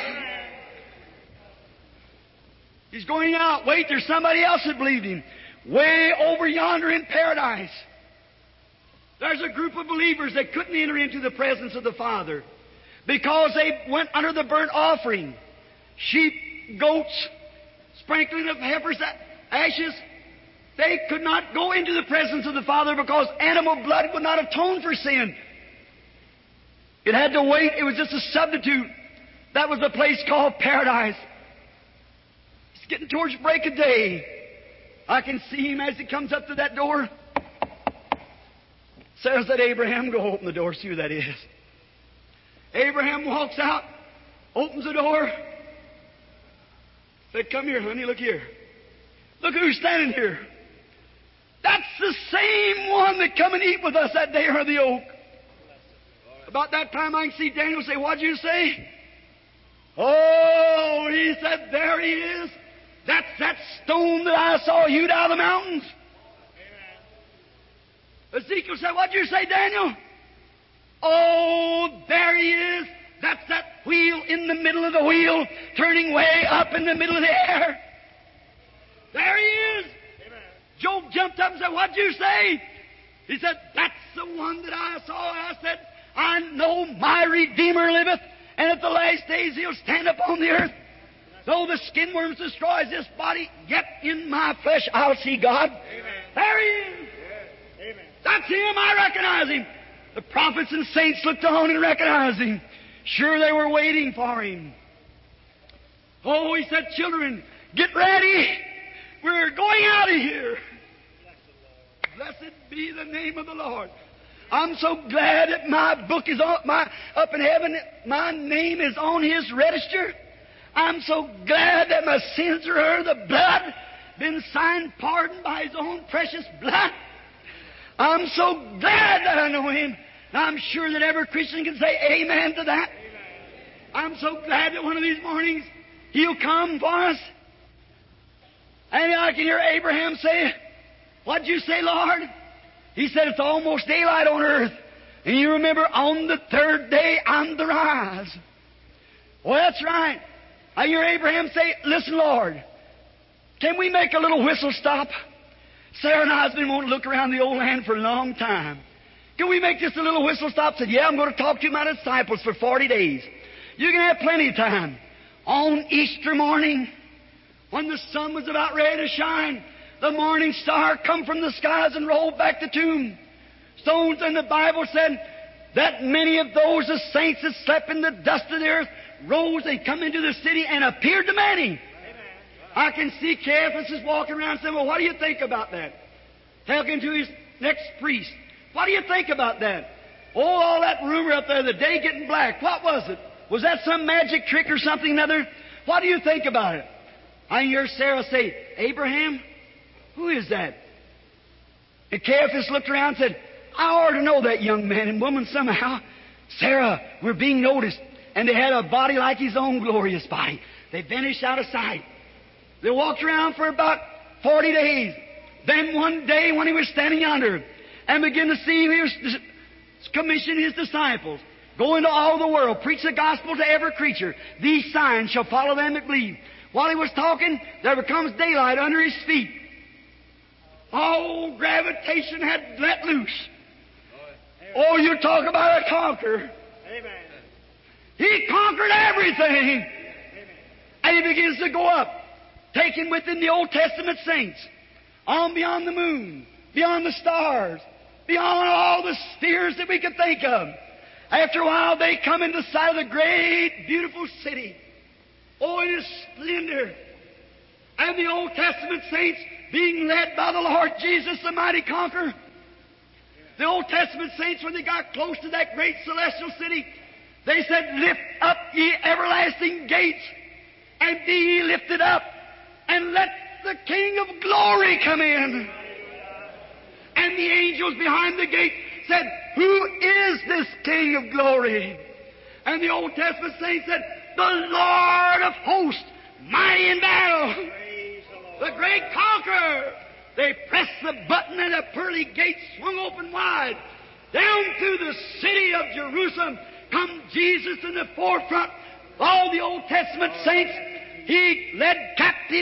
He's going out. Wait, there's somebody else that believed Him. Way over yonder in paradise. There's a group of believers that couldn't enter into the presence of the Father because they went under the burnt offering. Sheep, goats, sprinkling of heifers, ashes. They could not go into the presence of the Father because animal blood would not atone for sin. It had to wait. It was just a substitute. That was the place called paradise. It's getting towards break of day. I can see Him as He comes up to that door. Sarah said, Abraham, go open the door, see who that is. Abraham walks out, opens the door. Said, come here, honey, look here. Look who's standing here. That's the same one that come and eat with us that day under the oak. About that time I can see Daniel say, what'd you say? Oh, he said, there he is. That's that stone that I saw hewed out of the mountains. Amen. Ezekiel said, what'd you say, Daniel? Oh, there he is. That's that wheel in the middle of the wheel, turning way up in the middle of the air. There he is. Amen. Job jumped up and said, what'd you say? He said, that's the one that I saw. I said, I know my Redeemer liveth, and at the last days He'll stand upon the earth. Though the skin worms destroys this body, yet in my flesh I'll see God. Amen. There He is. Yes. Amen. That's Him. I recognize Him. The prophets and saints looked on and recognized Him. Sure, they were waiting for Him. Oh, He said, children, get ready. We're going out of here. Blessed be the name of the Lord. I'm so glad that my book is up in heaven. My name is on His register. I'm so glad that my sins are under the blood, been signed pardoned by His own precious blood. I'm so glad that I know Him. I'm sure that every Christian can say amen to that. I'm so glad that one of these mornings He'll come for us. And I can hear Abraham say, what'd you say, Lord? He said, it's almost daylight on earth. And you remember, on the third day I'm the rise. Well, that's right. I hear Abraham say, listen, Lord, can we make a little whistle stop? Sarah and I have been wanting to look around the old land for a long time. Can we make just a little whistle stop? Said, yeah, I'm going to talk to my disciples for 40 days. You can have plenty of time. On Easter morning, when the sun was about ready to shine, the morning star come from the skies and rolled back the tomb. Stones, and the Bible said that many of those the saints that slept in the dust of the earth rose and come into the city and appeared to many. Amen. I can see Caiaphas is walking around saying, well, what do you think about that? Talking to his next priest. What do you think about that? Oh, all that rumor up there, the day getting black. What was it? Was that some magic trick or something or other? What do you think about it? I hear Sarah say, Abraham? Who is that? And Caiaphas looked around and said, I ought to know that young man and woman somehow. Sarah, we're being noticed. And they had a body like his own glorious body. They vanished out of sight. They walked around for about 40 days. Then one day when he was standing yonder and began to see, he was commissioned his disciples. Go into all the world, preach the gospel to every creature. These signs shall follow them that believe. While he was talking, there becomes daylight under his feet. Oh, gravitation had let loose. Oh, you talk about a conqueror. Amen. He conquered everything. Amen. And he begins to go up, taken within the Old Testament saints, on beyond the moon, beyond the stars, beyond all the spheres that we could think of. After a while, they come into sight of the great, beautiful city. Oh, in its splendor. And the Old Testament saints being led by the Lord Jesus, the mighty conqueror. The Old Testament saints, when they got close to that great celestial city, they said, lift up ye everlasting gates, and be ye lifted up, and let the King of glory come in. And the angels behind the gate said, "Who is this King of glory?" And the Old Testament saints said, "The Lord of hosts, mighty in battle, the great conqueror." They pressed the button and the pearly gate swung open wide. Down through the city of Jerusalem come Jesus in the forefront. All the Old Testament saints, He led captive.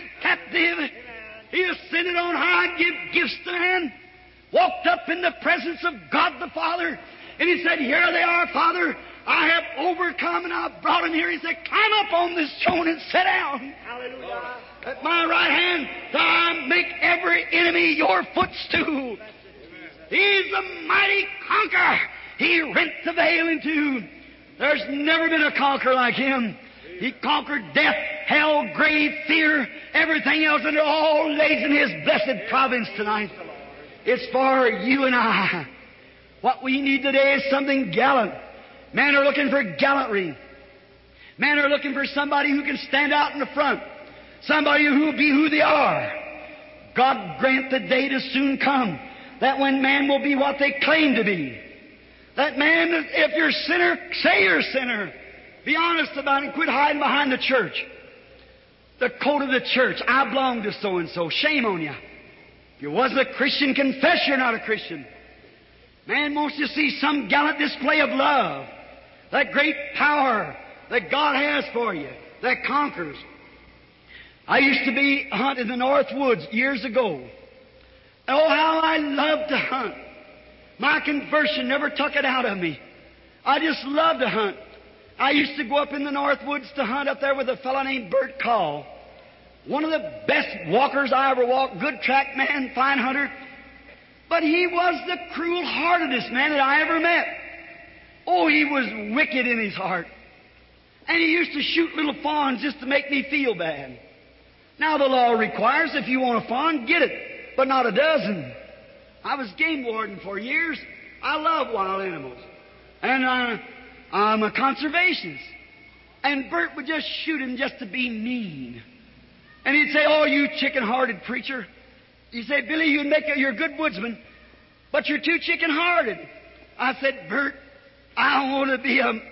He ascended on high and gave gifts to men. Walked up in the presence of God the Father. And He said, "Here they are, Father. I have overcome and I've brought them here." He said, "Climb up on this throne and sit down. Hallelujah. At my right hand, I make every enemy your footstool." He's the mighty conqueror. He rent the veil in two. There's never been a conqueror like Him. He conquered death, hell, grave, fear, everything else, and it all lays in His blessed province tonight. It's for you and I. What we need today is something gallant. Men are looking for gallantry. Men are looking for somebody who can stand out in the front. Somebody who will be who they are. God grant the day to soon come that when man will be what they claim to be. That man, if you're a sinner, say you're a sinner. Be honest about it and quit hiding behind the church. The coat of the church. I belong to so-and-so. Shame on you. If you wasn't a Christian, confess you're not a Christian. Man wants to see some gallant display of love. That great power that God has for you, that conquers. I used to be hunt in the North Woods years ago. Oh, how I loved to hunt. My conversion never took it out of me. I just loved to hunt. I used to go up in the North Woods to hunt up there with a fellow named Bert Call. One of the best walkers I ever walked, good track man, fine hunter. But he was the cruel-heartedest man that I ever met. Oh, he was wicked in his heart. And he used to shoot little fawns just to make me feel bad. Now the law requires if you want a fawn, get it, but not a dozen. I was game warden for years. I love wild animals. And I'm a conservationist. And Bert would just shoot him just to be mean. And he'd say, "Oh, you chicken-hearted preacher." He'd say, "Billy, you're a good woodsman, but you're too chicken-hearted." I said, "Bert, I want to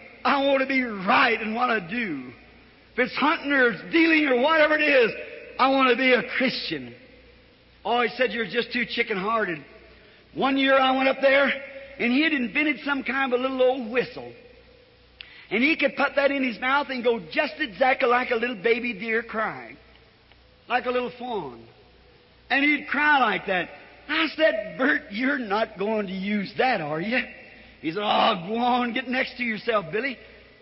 be right in what I do. If it's hunting or it's dealing or whatever it is, I want to be a Christian." Oh, he said, "You're just too chicken-hearted." One year I went up there, and he had invented some kind of a little old whistle. And he could put that in his mouth and go just exactly like a little baby deer crying, like a little fawn. And he'd cry like that. I said, "Bert, you're not going to use that, are you?" He said, "Oh, go on, get next to yourself, Billy."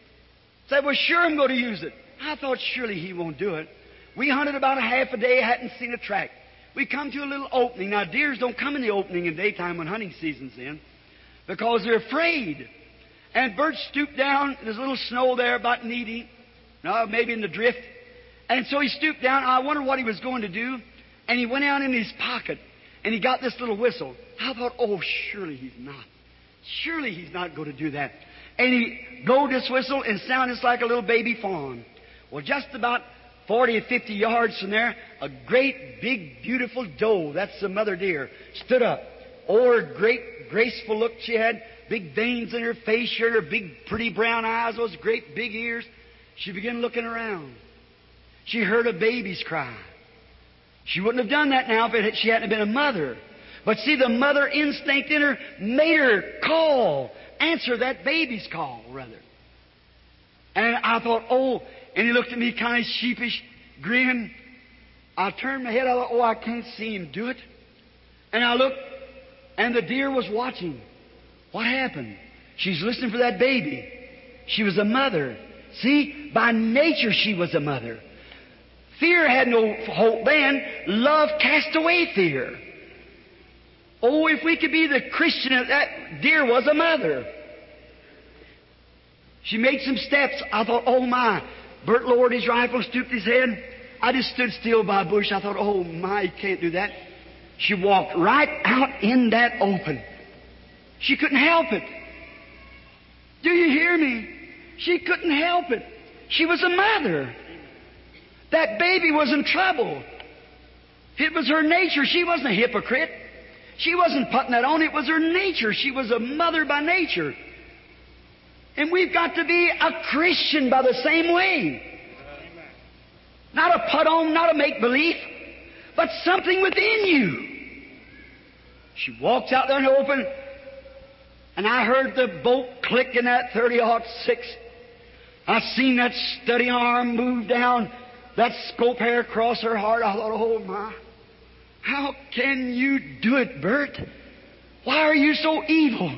I said, "Well, sure, I'm going to use it." I thought, surely he won't do it. We hunted about a half a day, hadn't seen a track. We come to a little opening. Now, deers don't come in the opening in daytime when hunting season's in because they're afraid. And Bert stooped down. There's a little snow there about knee deep. No, maybe in the drift. And so he stooped down. I wondered what he was going to do. And he went down in his pocket, and he got this little whistle. I thought, oh, surely he's not. Surely he's not going to do that. And he blowed this whistle and sounded just like a little baby fawn. Well, just about 40 or 50 yards from there, a great, big, beautiful doe, that's the mother deer, stood up. Oh, her great, graceful look she had, big veins in her face, her big, pretty brown eyes, those great big ears. She began looking around. She heard a baby's cry. She wouldn't have done that now if she hadn't been a mother. But see, the mother instinct in her made her call, answer that baby's call, rather. And I thought, oh, and he looked at me kind of sheepish, grin. I turned my head, I thought, oh, I can't see him do it. And I looked, and the deer was watching. What happened? She's listening for that baby. She was a mother. See, by nature she was a mother. Fear had no hope then. Love cast away fear. Oh, if we could be the Christian, that deer was a mother. She made some steps. I thought, oh my. Bert lowered his rifle, stooped his head. I just stood still by a bush. I thought, oh my, you can't do that. She walked right out in that open. She couldn't help it. Do you hear me? She couldn't help it. She was a mother. That baby was in trouble. It was her nature. She wasn't a hypocrite. She wasn't putting that on. It was her nature. She was a mother by nature. And we've got to be a Christian by the same way. Not a put on, not a make-believe, but something within you. She walks out there in the open, and I heard the bolt click in that 30-06. I seen that steady arm move down, that scope hair across her heart. I thought, oh my, how can you do it, Bert? Why are you so evil?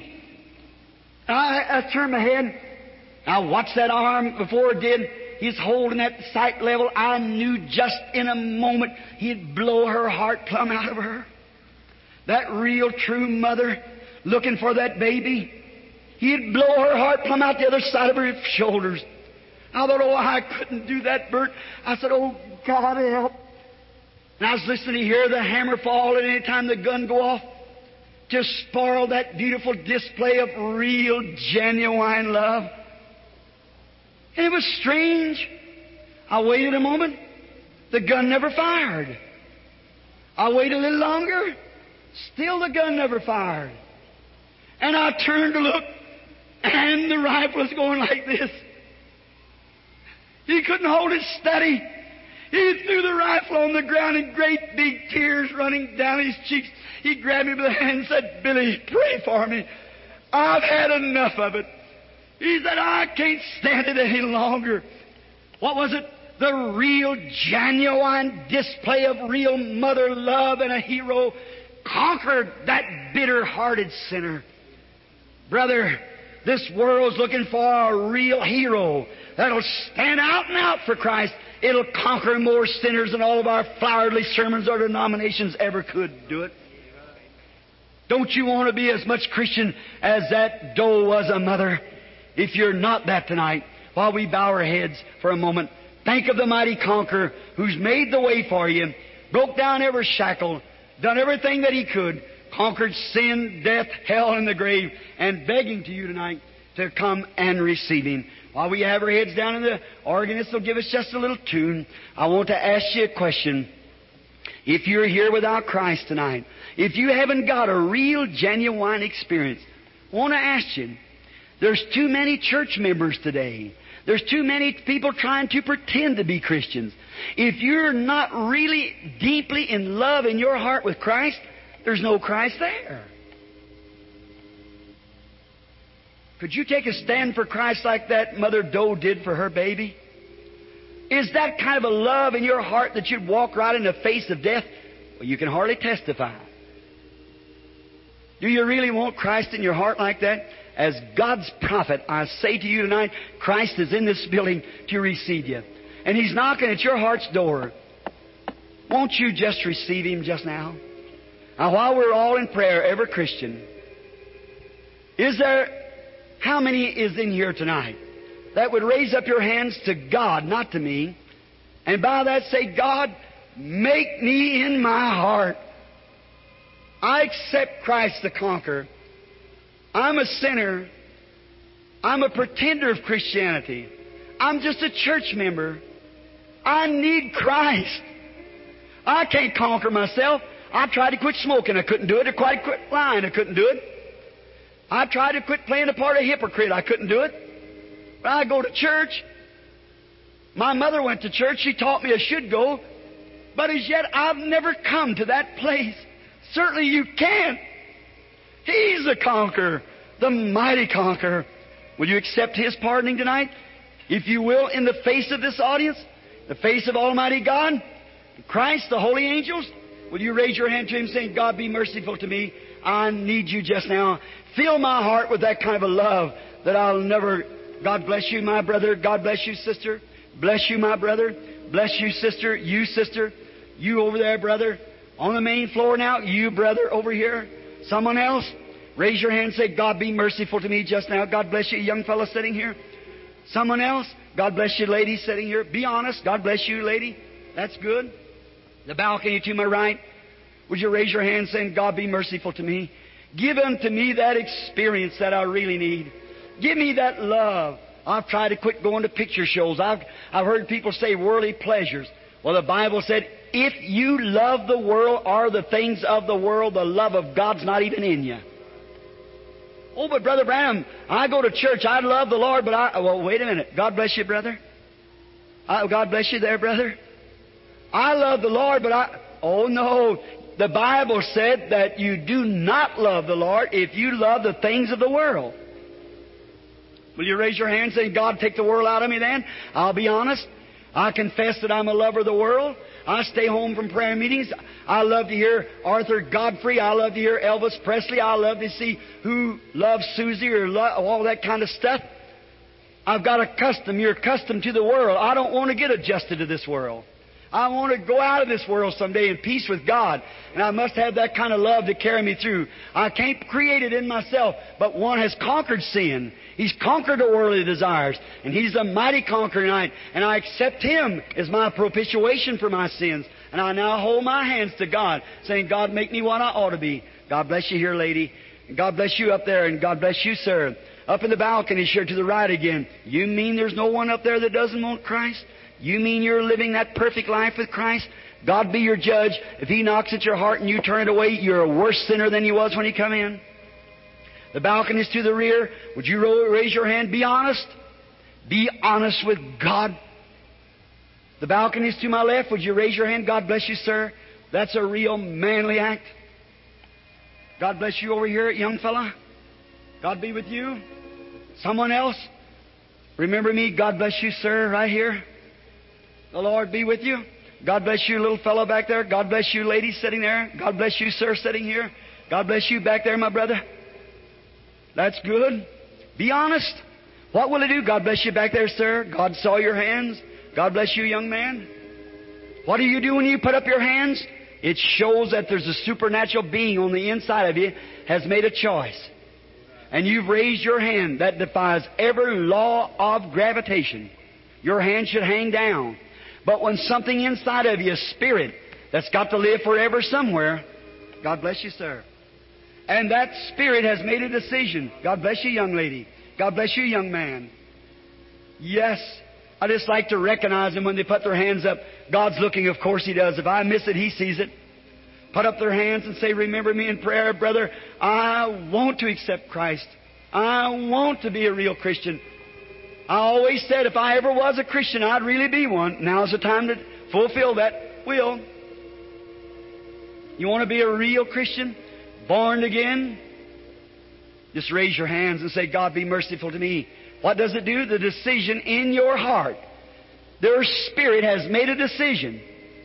I turned my head. I watched that arm before it did. He's holding that sight level. I knew just in a moment he'd blow her heart plumb out of her. That real true mother looking for that baby, he'd blow her heart plumb out the other side of her shoulders. I thought, oh, I couldn't do that, Bert. I said, oh, God help. And I was listening to hear the hammer fall at any time the gun go off to spoil that beautiful display of real, genuine love. And it was strange. I waited a moment. The gun never fired. I waited a little longer. Still the gun never fired. And I turned to look, and the rifle was going like this. He couldn't hold it steady. He threw the rifle on the ground, and great big tears running down his cheeks. He grabbed me by the hand and said, Billy, pray for me. I've had enough of it. He said, I can't stand it any longer. What was it? The real, genuine display of real mother love and a hero conquered that bitter-hearted sinner. Brother, this world's looking for a real hero that'll stand out and out for Christ. It'll conquer more sinners than all of our flowery sermons or denominations ever could do it. Don't you want to be as much Christian as that doe was a mother? If you're not that tonight, while we bow our heads for a moment, think of the mighty conqueror who's made the way for you, broke down every shackle, done everything that He could, conquered sin, death, hell, and the grave, and begging to you tonight to come and receive Him. While we have our heads down, and the organist will give us just a little tune, I want to ask you a question. If you're here without Christ tonight, if you haven't got a real, genuine experience, I want to ask you, there's too many church members today. There's too many people trying to pretend to be Christians. If you're not really deeply in love in your heart with Christ, there's no Christ there. Could you take a stand for Christ like that Mother Doe did for her baby? Is that kind of a love in your heart that you'd walk right in the face of death? Well, you can hardly testify. Do you really want Christ in your heart like that? As God's prophet, I say to you tonight, Christ is in this building to receive you. And He's knocking at your heart's door. Won't you just receive Him just now? Now, while we're all in prayer, every Christian, how many is in here tonight that would raise up your hands to God, not to me, and by that say, God, make me in my heart. I accept Christ the conqueror. I'm a sinner. I'm a pretender of Christianity. I'm just a church member. I need Christ. I can't conquer myself. I tried to quit smoking. I couldn't do it. I tried to quit lying. I couldn't do it. I tried to quit playing the part of hypocrite. I couldn't do it. But I go to church. My mother went to church. She taught me I should go. But as yet, I've never come to that place. Certainly you can't. He's the conqueror, the mighty conqueror. Will you accept His pardoning tonight? If you will, in the face of this audience, the face of Almighty God, Christ, the holy angels, will you raise your hand to Him saying, God, be merciful to me. I need You just now. Fill my heart with that kind of a love that I'll never... God bless you, my brother. God bless you, sister. Bless you, my brother. Bless you, sister. You, sister. You over there, brother. On the main floor now. You, brother, over here. Someone else? Raise your hand and say, God, be merciful to me just now. God bless you, young fellow sitting here. Someone else? God bless you, lady sitting here. Be honest. God bless you, lady. That's good. The balcony to my right. Would you raise your hand saying, God, be merciful to me? Give unto me that experience that I really need. Give me that love. I've tried to quit going to picture shows. I've heard people say worldly pleasures. Well, the Bible said, if you love the world or the things of the world, the love of God's not even in you. Oh, but Brother Branham, I go to church, I love the Lord, but well, wait a minute. God bless you, brother. God bless you there, brother. I love the Lord, but oh no. The Bible said that you do not love the Lord if you love the things of the world. Will you raise your hand and say, God, take the world out of me then? I'll be honest. I confess that I'm a lover of the world. I stay home from prayer meetings. I love to hear Arthur Godfrey. I love to hear Elvis Presley. I love to see who loves Susie or all that kind of stuff. I've got a custom. You're accustomed to the world. I don't want to get adjusted to this world. I want to go out of this world someday in peace with God. And I must have that kind of love to carry me through. I can't create it in myself, but one has conquered sin. He's conquered the worldly desires. And He's a mighty conqueror tonight. And I accept Him as my propitiation for my sins. And I now hold my hands to God, saying, God, make me what I ought to be. God bless you here, lady. And God bless you up there. And God bless you, sir. Up in the balcony, here to the right again. You mean there's no one up there that doesn't want Christ? You mean you're living that perfect life with Christ? God be your judge. If He knocks at your heart and you turn it away, you're a worse sinner than you was when you come in. The balcony's to the rear. Would you raise your hand? Be honest. Be honest with God. The balcony's to my left. Would you raise your hand? God bless you, sir. That's a real manly act. God bless you over here, young fella. God be with you. Someone else? Remember me. God bless you, sir, right here. The Lord be with you. God bless you, little fellow back there. God bless you, lady sitting there. God bless you, sir, sitting here. God bless you back there, my brother. That's good. Be honest. What will it do? God bless you back there, sir. God saw your hands. God bless you, young man. What do you do when you put up your hands? It shows that there's a supernatural being on the inside of you has made a choice. And you've raised your hand. That defies every law of gravitation. Your hand should hang down. But when something inside of you, a spirit, that's got to live forever somewhere, God bless you, sir. And that spirit has made a decision. God bless you, young lady. God bless you, young man. Yes, I just like to recognize them when they put their hands up. God's looking, of course He does. If I miss it, He sees it. Put up their hands and say, remember me in prayer, brother. I want to accept Christ. I want to be a real Christian. I always said if I ever was a Christian, I'd really be one. Now's the time to fulfill that will. You want to be a real Christian? Born again? Just raise your hands and say, God, be merciful to me. What does it do? The decision in your heart. Their spirit has made a decision.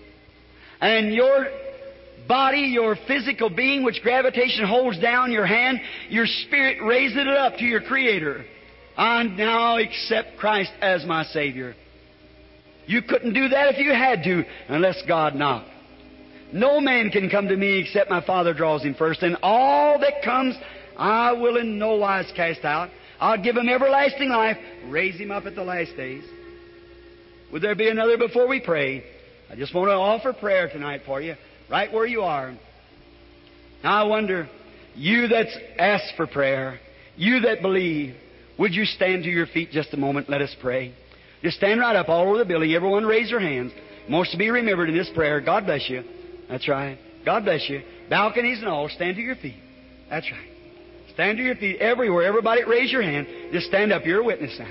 And your body, your physical being, which gravitation holds down your hand, your spirit raises it up to your Creator. I now accept Christ as my Savior. You couldn't do that if you had to, unless God knocked. No man can come to me except my Father draws him first. And all that comes, I will in no wise cast out. I'll give him everlasting life, raise him up at the last days. Would there be another before we pray? I just want to offer prayer tonight for you, right where you are. Now I wonder, you that's asked for prayer, you that believe, would you stand to your feet just a moment? Let us pray. Just stand right up all over the building. Everyone raise your hands. Most to be remembered in this prayer. God bless you. That's right. God bless you. Balconies and all, stand to your feet. That's right. Stand to your feet everywhere. Everybody raise your hand. Just stand up. You're a witness now.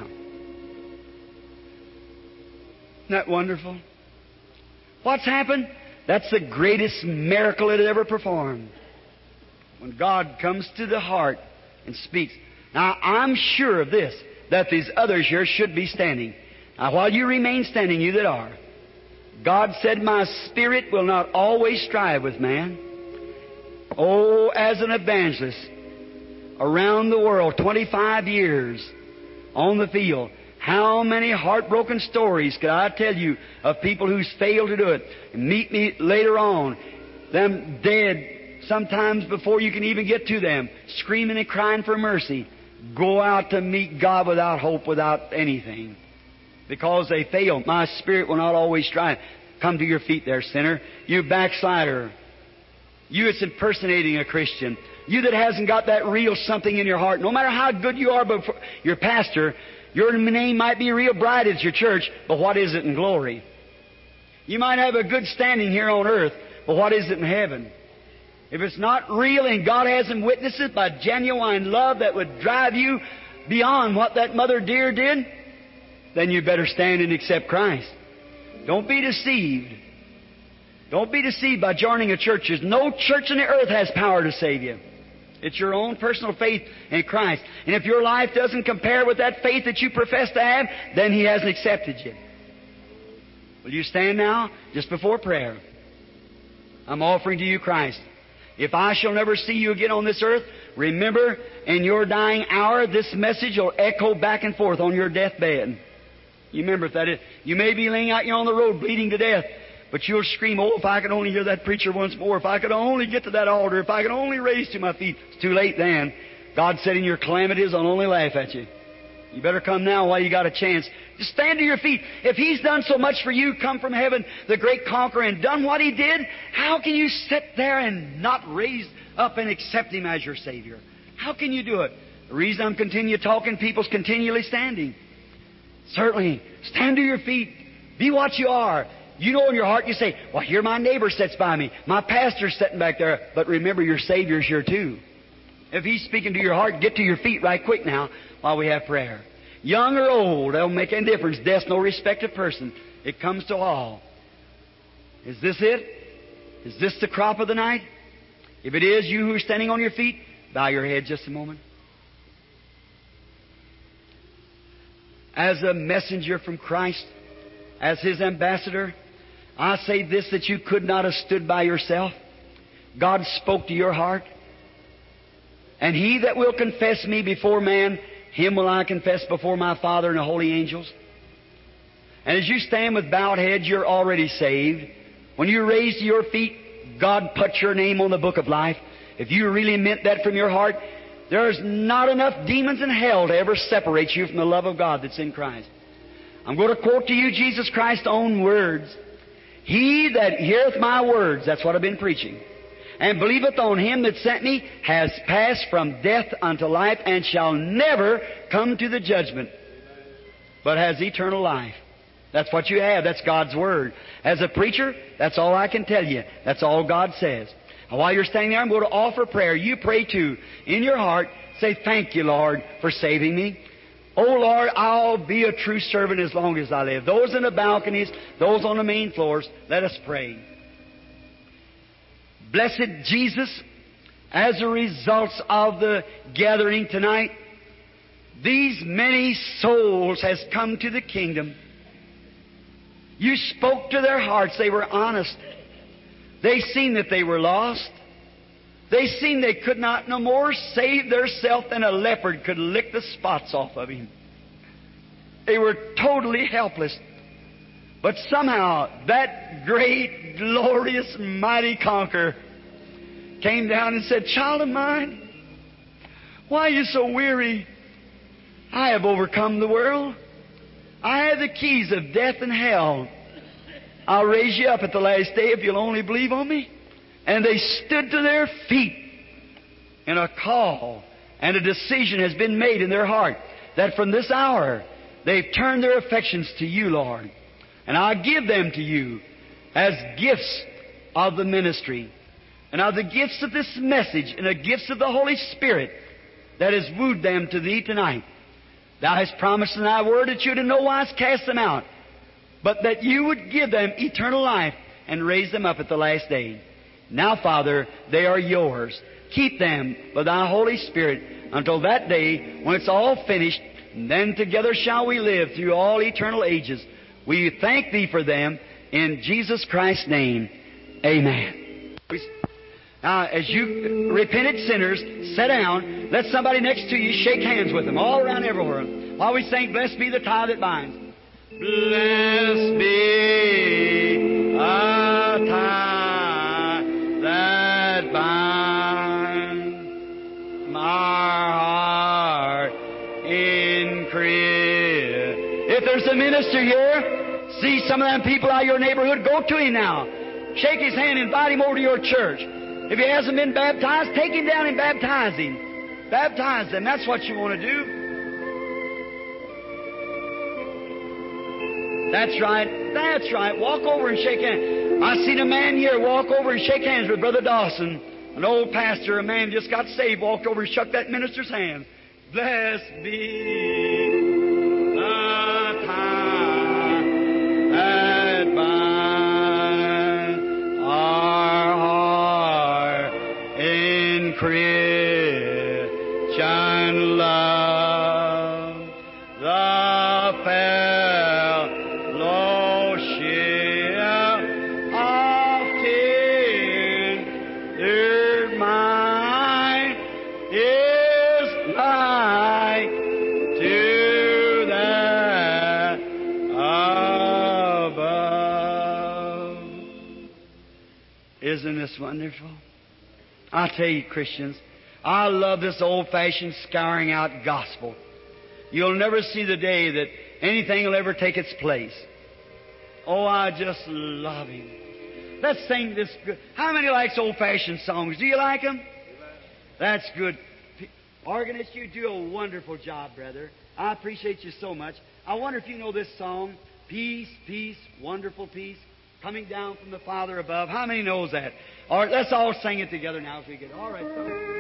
Isn't that wonderful? What's happened? That's the greatest miracle it ever performed. When God comes to the heart and speaks. Now, I'm sure of this, that these others here should be standing. Now, while you remain standing, you that are, God said, my spirit will not always strive with man. Oh, as an evangelist, around the world, 25 years on the field, how many heartbroken stories could I tell you of people who's failed to do it? And meet me later on, them dead, sometimes before you can even get to them, screaming and crying for mercy. Go out to meet God without hope, without anything. Because they fail. My spirit will not always strive. Come to your feet there, sinner. You backslider. You that's impersonating a Christian. You that hasn't got that real something in your heart. No matter how good you are before your pastor, your name might be real bright at your church, but what is it in glory? You might have a good standing here on earth, but what is it in heaven? If it's not real and God hasn't witnessed it by genuine love that would drive you beyond what that mother dear did, then you better stand and accept Christ. Don't be deceived. Don't be deceived by joining a church. There's no church on the earth has power to save you. It's your own personal faith in Christ. And if your life doesn't compare with that faith that you profess to have, then He hasn't accepted you. Will you stand now, just before prayer? I'm offering to you Christ. If I shall never see you again on this earth, remember, in your dying hour, this message will echo back and forth on your deathbed. You remember if that is. You may be laying out here on the road bleeding to death, but you'll scream, oh, if I could only hear that preacher once more, if I could only get to that altar, if I could only raise to my feet. It's too late then. God said in your calamities, I'll only laugh at you. You better come now while you got a chance. Just stand to your feet. If He's done so much for you, come from heaven, the great conqueror, and done what He did, how can you sit there and not raise up and accept Him as your Savior? How can you do it? The reason I'm continue talking, people's continually standing. Certainly, stand to your feet. Be what you are. You know in your heart, you say, well, here my neighbor sits by me. My pastor's sitting back there. But remember, your Savior's here too. If He's speaking to your heart, get to your feet right quick now while we have prayer. Young or old, it don't make any difference. Death's no respect of person. It comes to all. Is this it? Is this the crop of the night? If it is, you who are standing on your feet, bow your head just a moment. As a messenger from Christ, as His ambassador, I say this, that you could not have stood by yourself. God spoke to your heart. And he that will confess me before man, him will I confess before my Father and the holy angels. And as you stand with bowed heads, you're already saved. When you raise to your feet, God put your name on the book of life. If you really meant that from your heart, there's not enough demons in hell to ever separate you from the love of God that's in Christ. I'm going to quote to you Jesus Christ's own words. He that heareth my words, that's what I've been preaching, and believeth on Him that sent me, has passed from death unto life, and shall never come to the judgment, but has eternal life. That's what you have. That's God's Word. As a preacher, that's all I can tell you. That's all God says. And while you're standing there, I'm going to offer prayer. You pray too. In your heart, say, thank you, Lord, for saving me. Oh, Lord, I'll be a true servant as long as I live. Those in the balconies, those on the main floors, let us pray. Blessed Jesus, as a result of the gathering tonight, these many souls has come to the kingdom. You spoke to their hearts. They were honest. They seen that they were lost. They seen they could not no more save theirself than a leopard could lick the spots off of him. They were totally helpless. But somehow that great, glorious, mighty conqueror came down and said, child of mine, why are you so weary? I have overcome the world. I have the keys of death and hell. I'll raise you up at the last day if you'll only believe on me. And they stood to their feet, and a call and a decision has been made in their heart that from this hour they've turned their affections to you, Lord. And I give them to you as gifts of the ministry and of the gifts of this message and the gifts of the Holy Spirit that has wooed them to Thee tonight. Thou hast promised in Thy Word that you'd in no wise cast them out, but that you would give them eternal life and raise them up at the last day. Now, Father, they are yours. Keep them by Thy Holy Spirit until that day when it's all finished, and then together shall we live through all eternal ages. We thank Thee for them in Jesus Christ's name. Amen. Now, as you repentant sinners, sit down. Let somebody next to you shake hands with them all around everywhere. While we sing, blessed be the tie that binds. Blessed be a tie that binds my heart in Christ. If there's a minister here, see some of them people out of your neighborhood, go to him now. Shake his hand, invite him over to your church. If he hasn't been baptized, take him down and baptize him. Baptize them. That's what you want to do. That's right. That's right. Walk over and shake hands. I seen a man here walk over and shake hands with Brother Dawson, an old pastor. A man just got saved, walked over and shook that minister's hand. Blessed be the time that binds our heart in Christian love. The fellowship of tender mind is like to that above. Isn't this wonderful? I tell you, Christians, I love this old-fashioned scouring out gospel. You'll never see the day that anything will ever take its place. Oh, I just love Him. Let's sing this good. How many likes old-fashioned songs? Do you like them? That's good. Organist, you do a wonderful job, brother. I appreciate you so much. I wonder if you know this song, Peace, Peace, Wonderful Peace, coming down from the Father above. How many knows that? All right, let's all sing it together now as we get. All right, so.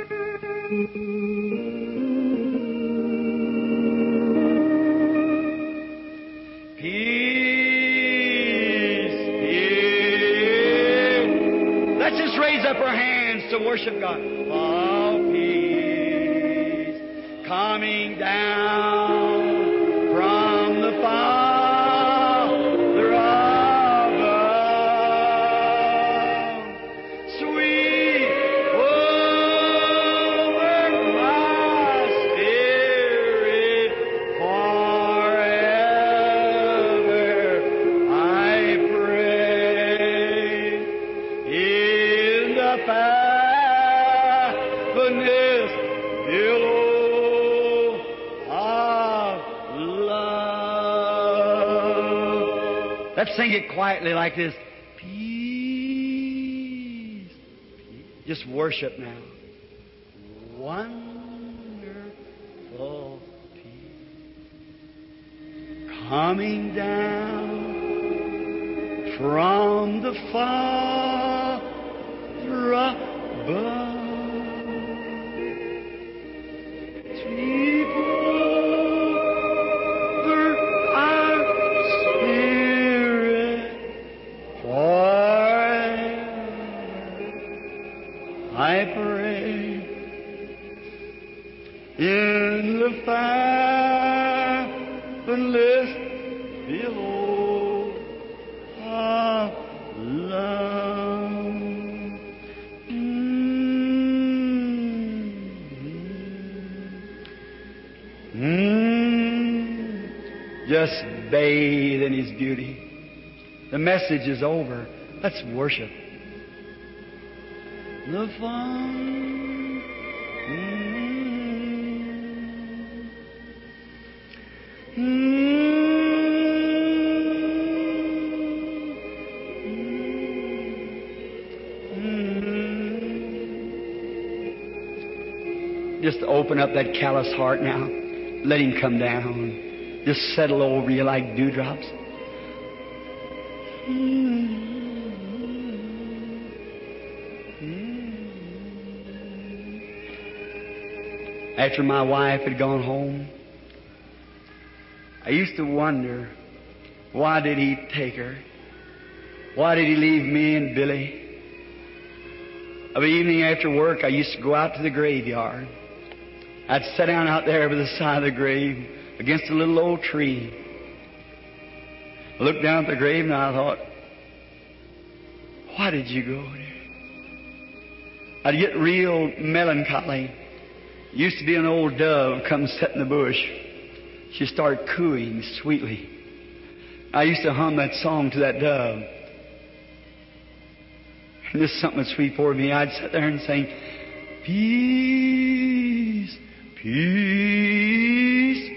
Peace, peace. Let's just raise up our hands to worship God. Oh, peace coming down from the Father above. Sweet over my spirit forever, I pray. In the fatness below of love. Let's sing it quietly like this. Peace. Just worship now. Wonderful peace coming down from the Father above. Sweep over our spirit forever, I pray. In the fathomless billow of love. Just bathe in His beauty. The message is over. Let's worship. The fun. Just open up that callous heart now. Let Him come down. Just settle over you like dewdrops. After my wife had gone home, I used to wonder, why did He take her? Why did He leave me and Billy? Of an evening after work, I used to go out to the graveyard. I'd sit down out there by the side of the grave against a little old tree. I looked down at the grave and I thought, why did you go there? I'd get real melancholy. Used to be an old dove come sit in the bush. She'd start cooing sweetly. I used to hum that song to that dove. And just something was sweet for me. I'd sit there and sing, peace, peace,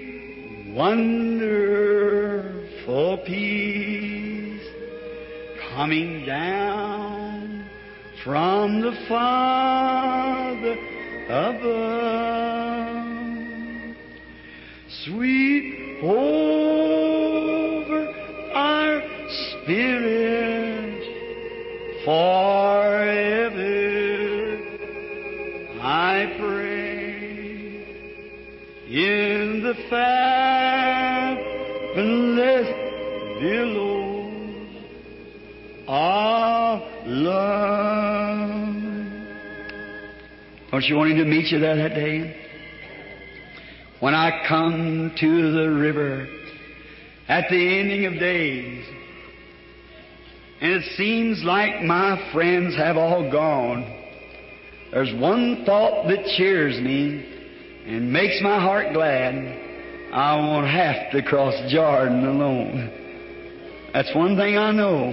wonderful peace, coming down from the Father above, sweet over Spirit forever. I pray in the fathomless billows of love. Don't you want Him to meet you there that day? When I come to the river at the ending of days, and it seems like my friends have all gone, there's one thought that cheers me and makes my heart glad. I won't have to cross Jordan alone. That's one thing I know.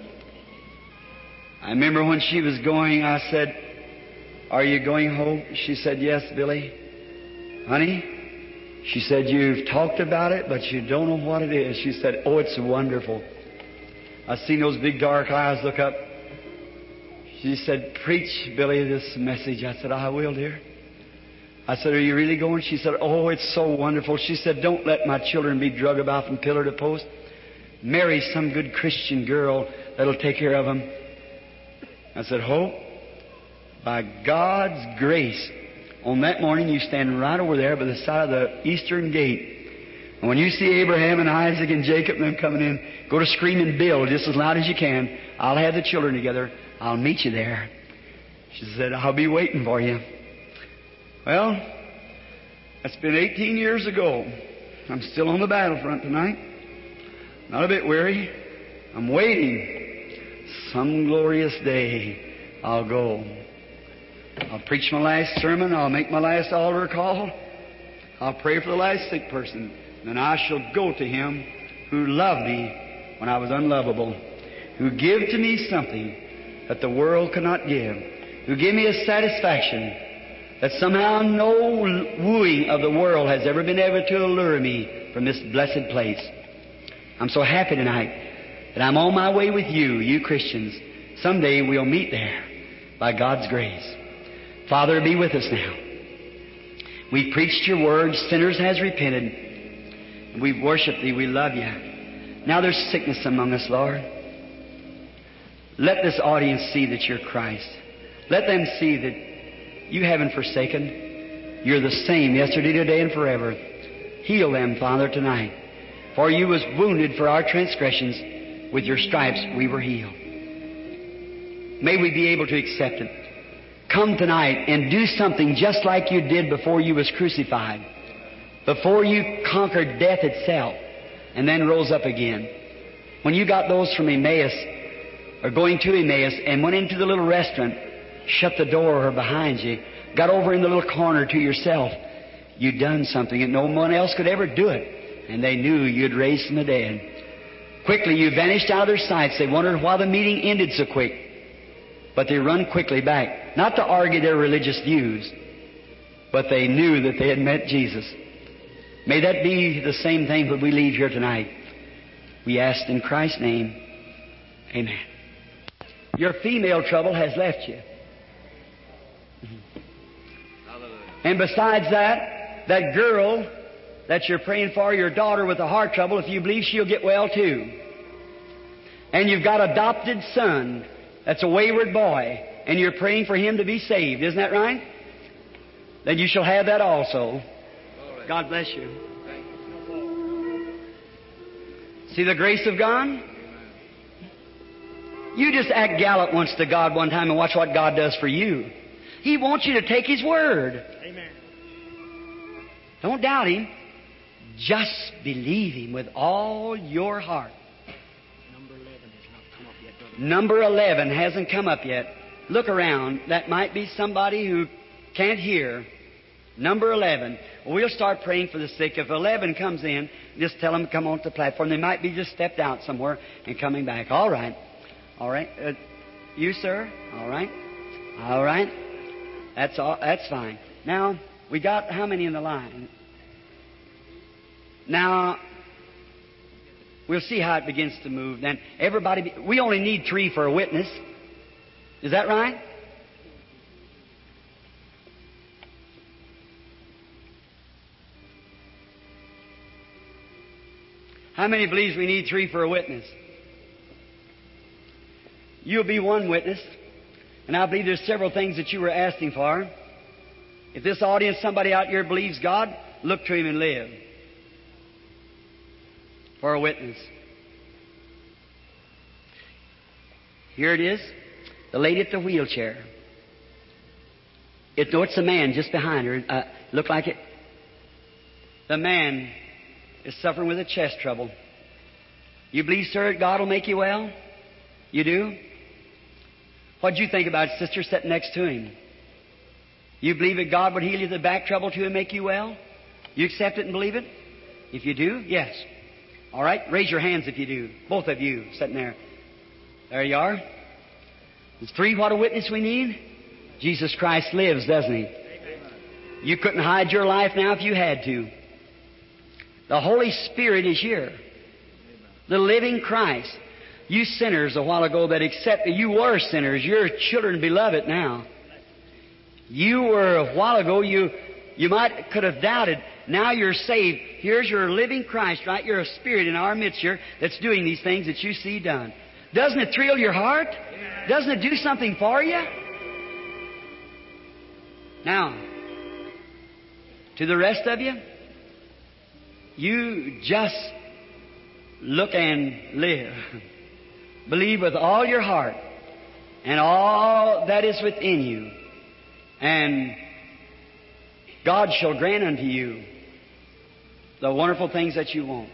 I remember when she was going, I said, "Are you going home?" She said, "Yes, Billy." "Honey," she said, "you've talked about it, but you don't know what it is." She said, "Oh, it's wonderful." I seen those big dark eyes look up. She said, "Preach, Billy, this message." I said, "I will, dear." I said, "Are you really going?" She said, "Oh, it's so wonderful." She said, "Don't let my children be drug about from pillar to post. Marry some good Christian girl that'll take care of them." I said, "Hope, by God's grace, on that morning you stand right over there by the side of the eastern gate. And when you see Abraham and Isaac and Jacob and them coming in, go to screaming Bill just as loud as you can. I'll have the children together. I'll meet you there." She said, "I'll be waiting for you." Well, that's been 18 years ago. I'm still on the battlefront tonight. Not a bit weary. I'm waiting. Some glorious day I'll go. I'll preach my last sermon. I'll make my last altar call. I'll pray for the last sick person. Then I shall go to Him who loved me when I was unlovable, who gave to me something that the world could not give, who gave me a satisfaction that somehow no wooing of the world has ever been able to allure me from this blessed place. I'm so happy tonight that I'm on my way with you, you Christians. Someday we'll meet there by God's grace. Father, be with us now. We've preached your word. Sinners has repented. We've worshiped Thee. We love You. Now there's sickness among us, Lord. Let this audience see that You're Christ. Let them see that You haven't forsaken. You're the same yesterday, today, and forever. Heal them, Father, tonight. For You was wounded for our transgressions. With Your stripes we were healed. May we be able to accept it. Come tonight and do something just like You did before You was crucified, before You conquered death itself and then rose up again. When You got those from Emmaus, or going to Emmaus, and went into the little restaurant, shut the door behind You, got over in the little corner to yourself, You'd done something and no one else could ever do it. And they knew You'd raised from the dead. Quickly You vanished out of their sights. They wondered why the meeting ended so quick. But they run quickly back, not to argue their religious views, but they knew that they had met Jesus. May that be the same thing when we leave here tonight. We ask in Christ's name, amen. Your female trouble has left you. And besides that, that girl that you're praying for, your daughter with the heart trouble, if you believe she'll get well too. And you've got an adopted son that's a wayward boy, and you're praying for him to be saved. Isn't that right? Then you shall have that also. God bless you. See the grace of God? You just act gallant once to God one time and watch what God does for you. He wants you to take His word. Amen. Don't doubt Him. Just believe Him with all your heart. Number 11 hasn't come up yet. Look around. That might be somebody who can't hear. Number 11. We'll start praying for the sick. If 11 comes in, just tell them to come onto the platform. They might be just stepped out somewhere and coming back. All right. All right. You, sir? All right. All right. That's all. That's fine. Now, we got how many in the line? Now, we'll see how it begins to move. Then everybody, we only need 3 for a witness. Is that right? How many believes we need 3 for a witness? you'll be one witness. And I believe there's several things that you were asking for. If this audience, somebody out here believes God, look to Him and live for a witness. Here it is, the lady at the wheelchair. It's a man just behind her. Look like it. The man is suffering with a chest trouble. You believe, sir, that God will make you well? You do? What do you think about it, sister, sitting next to him? You believe that God would heal you the back trouble too and make you well? You accept it and believe it? If you do, yes. All right, raise your hands if you do. Both of you sitting there. There you are. There's three. What a witness we need. Jesus Christ lives, doesn't He? You couldn't hide your life now if you had to. The Holy Spirit is here. The living Christ. You sinners a while ago that accepted, you were sinners. You're children beloved now. You were a while ago, you could have doubted. Now you're saved. Here's your living Christ, right? You're a spirit in our midst here that's doing these things that you see done. Doesn't it thrill your heart? Doesn't it do something for you? Now, to the rest of you, you just look and live. Believe with all your heart and all that is within you, and God shall grant unto you the wonderful things that you want.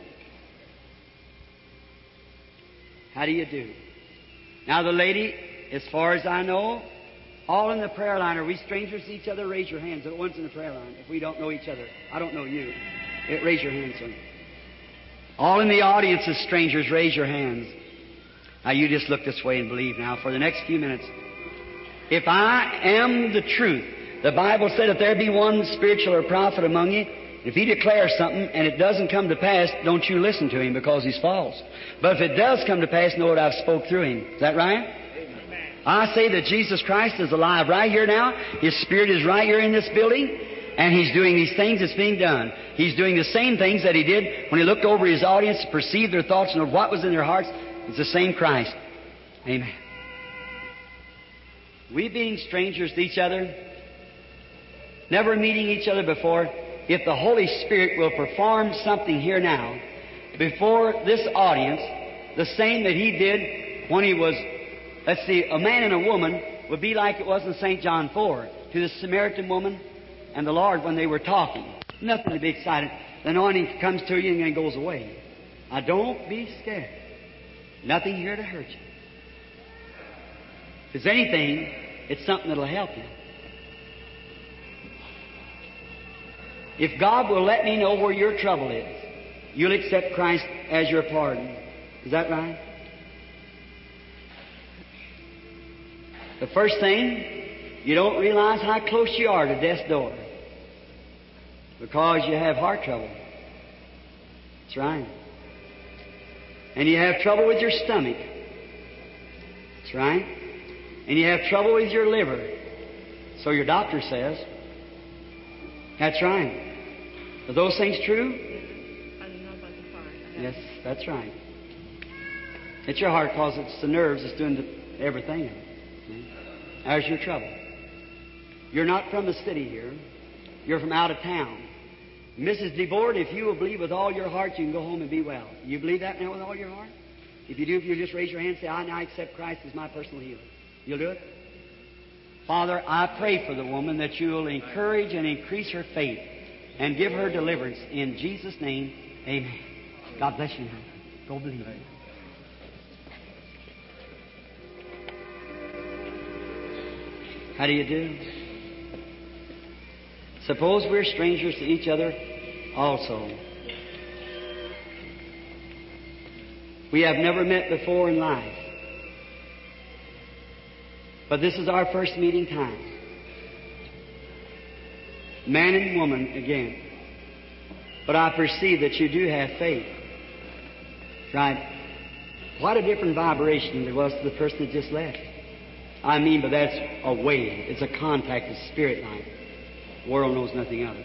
How do you do? Now the lady, as far as I know, all in the prayer line. Are we strangers to each other? Raise your hands. The ones in the prayer line. If we don't know each other, I don't know you. Raise your hands, sir. All in the audience as strangers, raise your hands. Now you just look this way and believe now for the next few minutes. If I am the truth, the Bible said if there be one spiritual or prophet among you, if he declares something and it doesn't come to pass, don't you listen to him because he's false. But if it does come to pass, know what I've spoke through him. Is that right? I say that Jesus Christ is alive right here now. His Spirit is right here in this building. And He's doing these things that's being done. He's doing the same things that He did when He looked over His audience to perceive their thoughts and what was in their hearts. It's the same Christ. Amen. We being strangers to each other, never meeting each other before, if the Holy Spirit will perform something here now before this audience, the same that He did when He was, let's see, a man and a woman would be like it was in St. John 4 to the Samaritan woman and the Lord when they were talking. Nothing to be excited. The anointing comes to you and then goes away. Now don't be scared. Nothing here to hurt you. If there's anything, it's something that'll help you. If God will let me know where your trouble is, you'll accept Christ as your pardon. Is that right? The first thing, you don't realize how close you are to death's door because you have heart trouble. That's right. And you have trouble with your stomach. That's right. And you have trouble with your liver. So your doctor says. That's right. Are those things true? I don't know about the heart. Yes, that's right. It's your heart because it's the nerves that's doing everything. There's your trouble. You're not from the city here. You're from out of town. Mrs. DeBoard, if you will believe with all your heart, you can go home and be well. You believe that now with all your heart? If you do, if you just raise your hand and say, I now accept Christ as my personal healer. You'll do it? Father, I pray for the woman that you will encourage and increase her faith and give her deliverance. In Jesus' name, amen. God bless you now. Go believe it. How do you do? Suppose we're strangers to each other also. We have never met before in life. But this is our first meeting time. Man and woman again. But I perceive that you do have faith. Right? What a different vibration there was to the person that just left. I mean, but that's a wave. It's a contact of spirit life. The world knows nothing of it.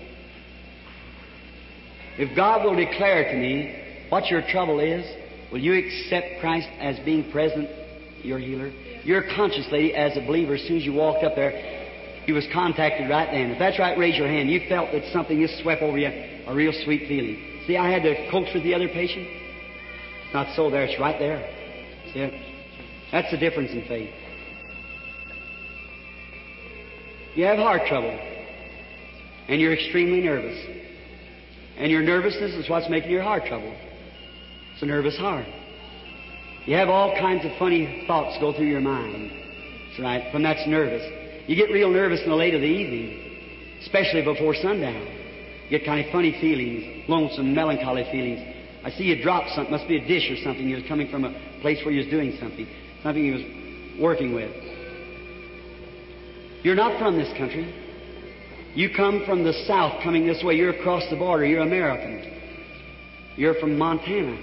If God will declare to me what your trouble is, will you accept Christ as being present your healer? You're conscious, lady, as a believer. As soon as you walked up there, you was contacted right then. If that's right, raise your hand. You felt that something just swept over you, a real sweet feeling. See, I had to coach with the other patient. Not so there. It's right there. See it? That's the difference in faith. You have heart trouble, and you're extremely nervous. And your nervousness is what's making your heart trouble. It's a nervous heart. You have all kinds of funny thoughts go through your mind. That's right. From that's nervous. You get real nervous in the late of the evening, especially before sundown. You get kind of funny feelings, lonesome, melancholy feelings. I see you drop something. Must be a dish or something. You're coming from a place where you was doing something you was working with. You're not from this country. You come from the south, coming this way. You're across the border. You're American. You're from Montana.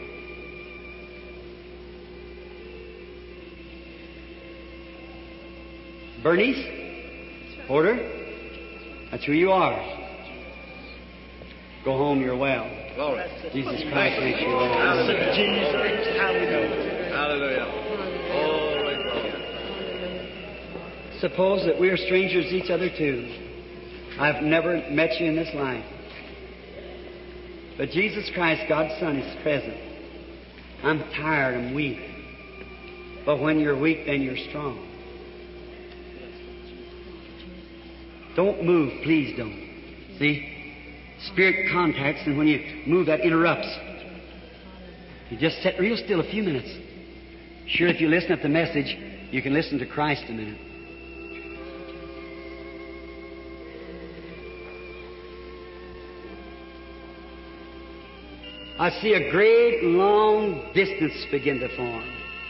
Bernice? Porter? That's who you are. Go home, you're well. Glory. Jesus Christ makes you well. Hallelujah. Jesus. Hallelujah. Hallelujah. Glory, glory. Suppose that we are strangers to each other too. I've never met you in this life. But Jesus Christ, God's Son, is present. I'm tired, I'm weak. But when you're weak, then you're strong. Don't move, please don't. See? Spirit contacts, and when you move, that interrupts. You just sit real still a few minutes. Sure, if you listen at the message, you can listen to Christ a minute. I see a great long distance begin to form.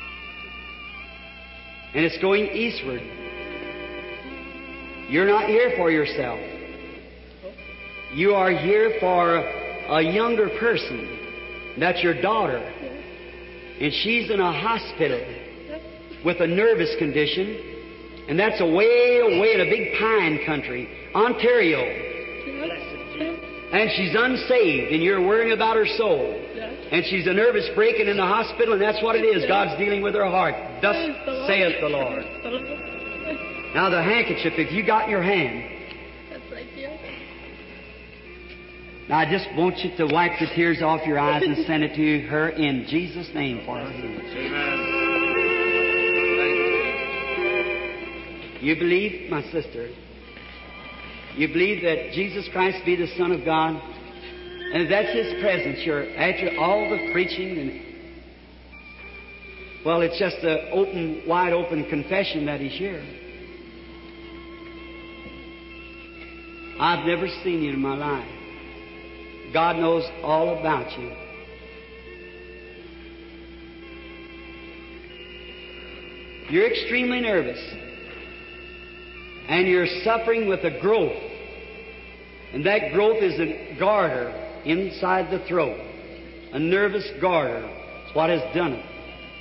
And it's going eastward. You're not here for yourself. You are here for a younger person. That's your daughter. And she's in a hospital with a nervous condition. And that's away in a big pine country, Ontario. And she's unsaved, and you're worrying about her soul. And she's a nervous breaking in the hospital, and that's what it is. God's dealing with her heart. Thus saith the Lord. Now the handkerchief, if you got in your hand. That's right here. Now I just want you to wipe the tears off your eyes and send it to her in Jesus' name for her healing. Amen. You believe, my sister, you believe that Jesus Christ be the Son of God, and that's His presence. You're after all the preaching, and well, it's just a wide open confession that He's here. I've never seen you in my life. God knows all about you. You're extremely nervous. And you're suffering with a growth. And that growth is a garter inside the throat. A nervous garter. It's what has done it.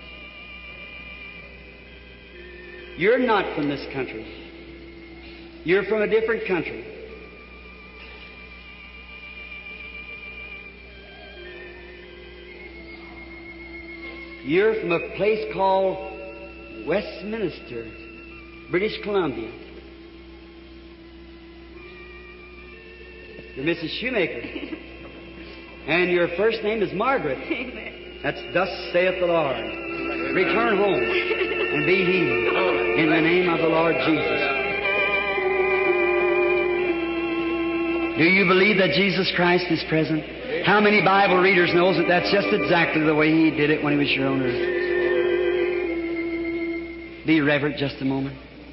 You're not from this country. You're from a different country. You're from a place called Westminster, British Columbia. You're Mrs. Shoemaker. And your first name is Margaret. That's thus saith the Lord. Return home and be healed in the name of the Lord Jesus. Do you believe that Jesus Christ is present? How many Bible readers knows that that's just exactly the way He did it when He was here on earth? Be reverent just a moment.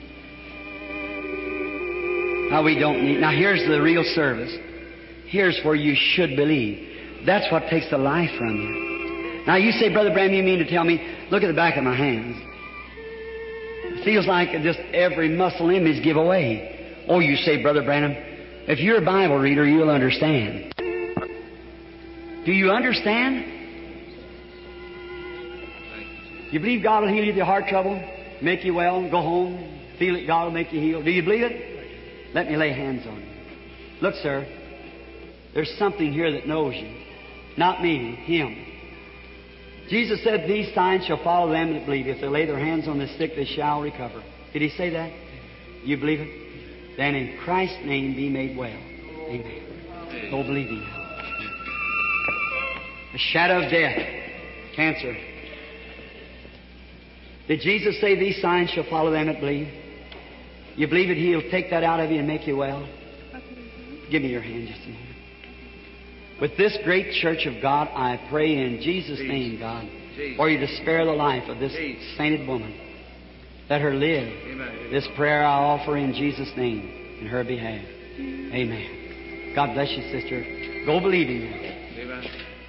Now we don't need. Now here's the real service. Here's where you should believe. That's what takes the life from you. Now you say, Brother Branham, you mean to tell me, look at the back of my hands. It feels like just every muscle in me is give away. Oh, you say, Brother Branham, if you're a Bible reader, you'll understand. Do you understand? You believe God will heal you of your heart trouble, make you well, go home, feel it, God will make you heal. Do you believe it? Let me lay hands on you. Look, sir, there's something here that knows you. Not me, Him. Jesus said, these signs shall follow them that believe. If they lay their hands on the sick, they shall recover. Did He say that? You believe it? Then in Christ's name be made well. Amen. Go believing now. The shadow of death, cancer. Did Jesus say these signs shall follow them that believe? You believe that He'll take that out of you and make you well? Give me your hand just a moment. With this great church of God, I pray in Jesus' name, God, for You to spare the life of this sainted woman. Let her live. This prayer I offer in Jesus' name in her behalf. Amen. God bless you, sister. Go believing now. Amen.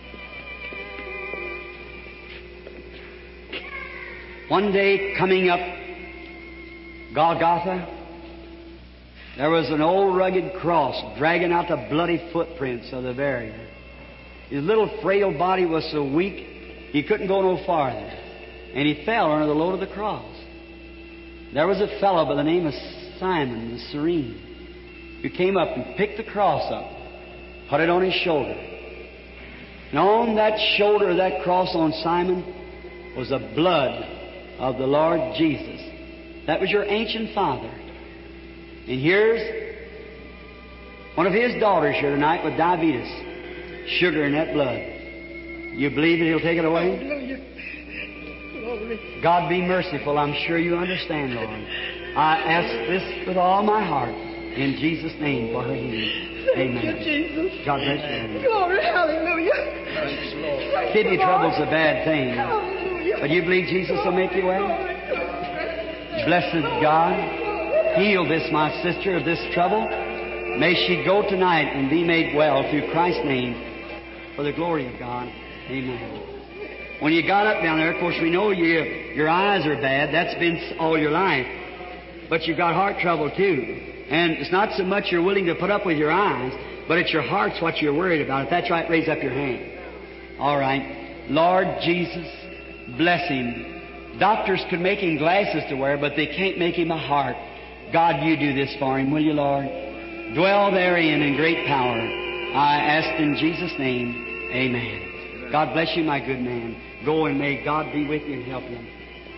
One day coming up Golgotha, there was an old rugged cross dragging out the bloody footprints of the barrier. His little frail body was so weak he couldn't go no farther, and he fell under the load of the cross. There was a fellow by the name of Simon the Cyrene who came up and picked the cross up, put it on his shoulder. And on that shoulder of that cross on Simon was the blood of the Lord Jesus. That was your ancient father. And here's one of his daughters here tonight with diabetes, sugar in that blood. You believe that He'll take it away? Hallelujah. Glory. God be merciful. I'm sure you understand, Lord. I ask this with all my heart in Jesus' name for her healing. Thank you, Amen. Jesus. God bless you. Glory. Hallelujah. Thanks, Lord. Kidney trouble's a bad thing. Hallelujah. But you believe Jesus will make you well? Blessed God. Heal this, my sister, of this trouble. May she go tonight and be made well through Christ's name for the glory of God. Amen. When you got up down there, of course, we know your eyes are bad. That's been all your life. But you've got heart trouble too. And it's not so much you're willing to put up with your eyes, but it's your heart's what you're worried about. If that's right, raise up your hand. All right. Lord Jesus, bless him. Doctors could make him glasses to wear, but they can't make him a heart. God, you do this for him, will you, Lord? Dwell therein in great power. I ask in Jesus' name, amen. God bless you, my good man. Go and may God be with you and help you.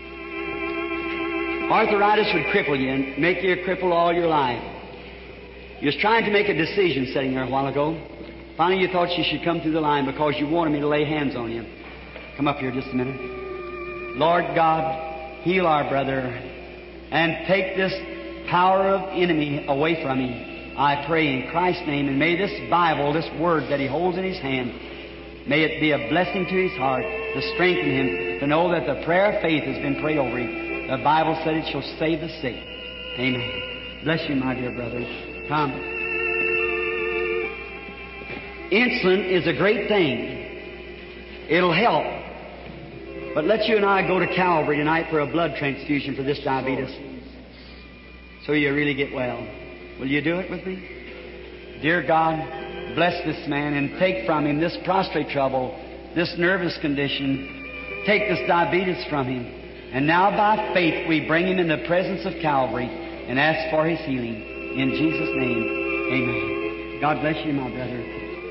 Arthritis would cripple you and make you a cripple all your life. You was trying to make a decision sitting there a while ago. Finally, you thought you should come through the line because you wanted me to lay hands on you. Come up here just a minute. Lord God, heal our brother and take this power of enemy away from him. I pray in Christ's name, and may this Bible, this Word that he holds in his hand, may it be a blessing to his heart to strengthen him, to know that the prayer of faith has been prayed over him. The Bible said it shall save the sick. Amen. Bless you, my dear brother. Come. Insulin is a great thing. It'll help. But let you and I go to Calvary tonight for a blood transfusion for this diabetes, so you really get well. Will you do it with me? Dear God, bless this man and take from him this prostrate trouble, this nervous condition. Take this diabetes from him. And now by faith we bring him in the presence of Calvary and ask for his healing. In Jesus' name, amen. God bless you, my brother.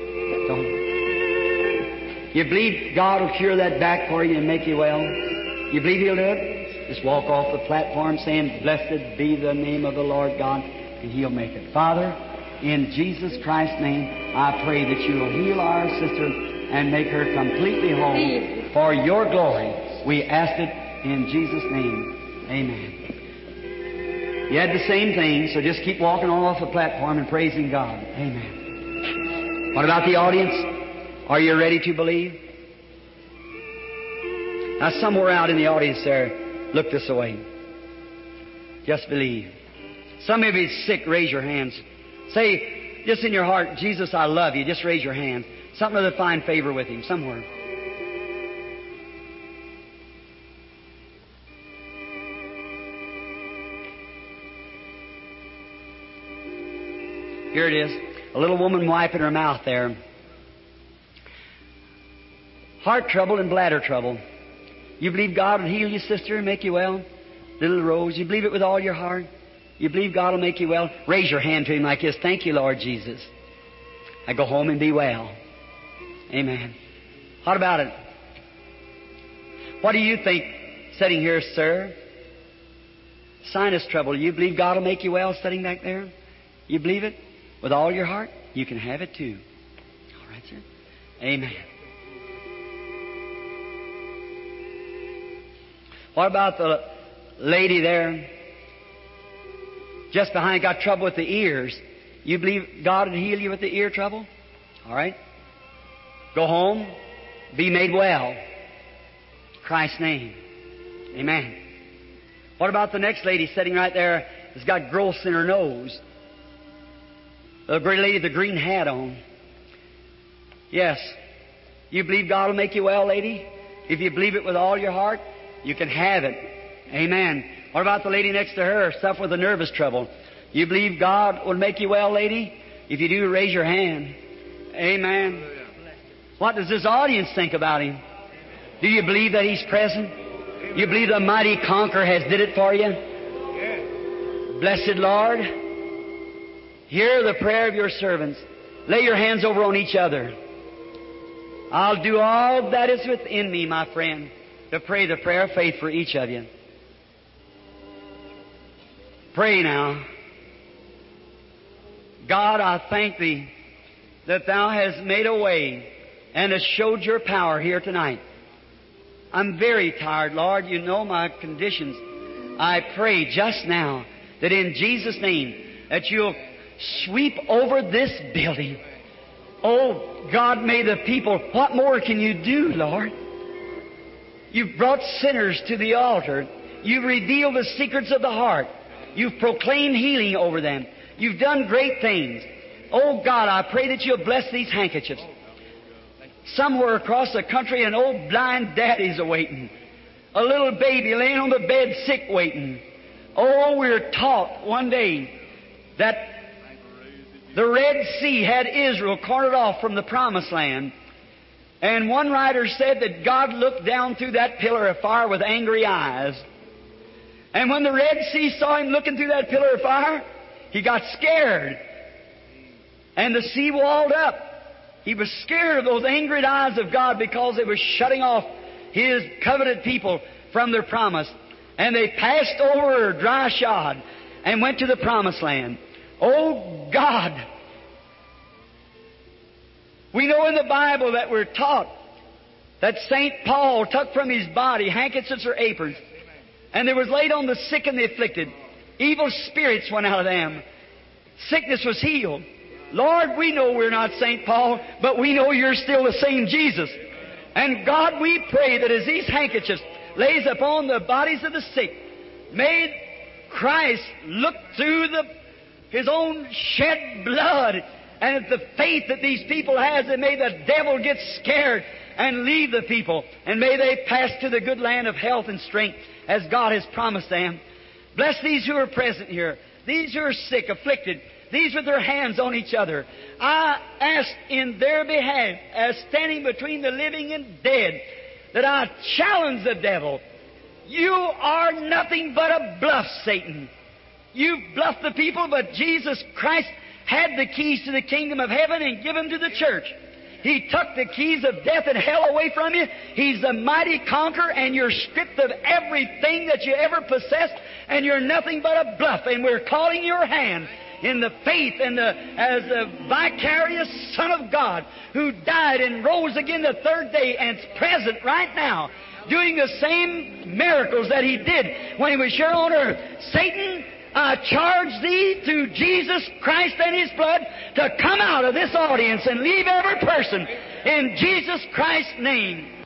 You believe God will cure that back for you and make you well? You believe He'll do it? Just walk off the platform saying, blessed be the name of the Lord God, and He'll make it. Father, in Jesus Christ's name, I pray that you will heal our sister and make her completely whole. For your glory, we ask it in Jesus' name. Amen. You had the same thing, so just keep walking on off the platform and praising God. Amen. What about the audience? Are you ready to believe? Now, somewhere out in the audience there, look this way. Just believe. Some of you sick, raise your hands. Say, just in your heart, Jesus, I love you. Just raise your hand. Something to find favor with Him, somewhere. Here it is. A little woman wiping her mouth there. Heart trouble and bladder trouble. You believe God will heal you, sister, and make you well? Little Rose, you believe it with all your heart? You believe God will make you well? Raise your hand to Him like this. Thank you, Lord Jesus. I go home and be well. Amen. What about it? What do you think sitting here, sir? Sinus trouble. You believe God will make you well sitting back there? You believe it? With all your heart? You can have it too. All right, sir. Amen. What about the lady there just behind, got trouble with the ears? You believe God will heal you with the ear trouble? All right. Go home. Be made well. In Christ's name. Amen. What about the next lady sitting right there that's got growths in her nose? The great lady with the green hat on. Yes. You believe God will make you well, lady? If you believe it with all your heart, you can have it. Amen. What about the lady next to her, suffer with a nervous trouble? You believe God will make you well, lady? If you do, raise your hand. Amen. What does this audience think about Him? Do you believe that He's present? You believe the mighty conqueror has did it for you? Blessed Lord, hear the prayer of your servants. Lay your hands over on each other. I'll do all that is within me, my friend, to pray the prayer of faith for each of you. Pray now. God, I thank Thee that Thou hast made a way and hast showed Your power here tonight. I'm very tired, Lord. You know my conditions. I pray just now that in Jesus' name that You'll sweep over this building. Oh, God, may the people, what more can You do, Lord? You've brought sinners to the altar. You've revealed the secrets of the heart. You've proclaimed healing over them. You've done great things. Oh, God, I pray that You'll bless these handkerchiefs. Somewhere across the country, an old blind daddy's awaiting. A little baby laying on the bed sick waiting. Oh, we're taught one day that the Red Sea had Israel cornered off from the Promised Land. And one writer said that God looked down through that pillar of fire with angry eyes. And when the Red Sea saw Him looking through that pillar of fire, He got scared. And the sea walled up. He was scared of those angry eyes of God because they were shutting off His covenant people from their promise. And they passed over dry shod and went to the Promised Land. Oh, God! We know in the Bible that we're taught that St. Paul took from his body handkerchiefs or aprons, and they was laid on the sick and the afflicted. Evil spirits went out of them. Sickness was healed. Lord, we know we're not St. Paul, but we know You're still the same Jesus. And God, we pray that as these handkerchiefs lays upon the bodies of the sick, may Christ look through His own shed blood and the faith that these people has, and may the devil get scared and leave the people, and may they pass to the good land of health and strength as God has promised them. Bless these who are present here, these who are sick, afflicted, these with their hands on each other. I ask in their behalf, as standing between the living and dead, that I challenge the devil. You are nothing but a bluff, Satan. You've bluffed the people, but Jesus Christ had the keys to the kingdom of heaven and give them to the church. He took the keys of death and hell away from you. He's the mighty conqueror, and you're stripped of everything that you ever possessed, and you're nothing but a bluff. And we're calling your hand in the faith and as the vicarious Son of God who died and rose again the third day and is present right now, doing the same miracles that He did when He was here on earth. Satan, I charge thee through Jesus Christ and His blood to come out of this audience and leave every person in Jesus Christ's name.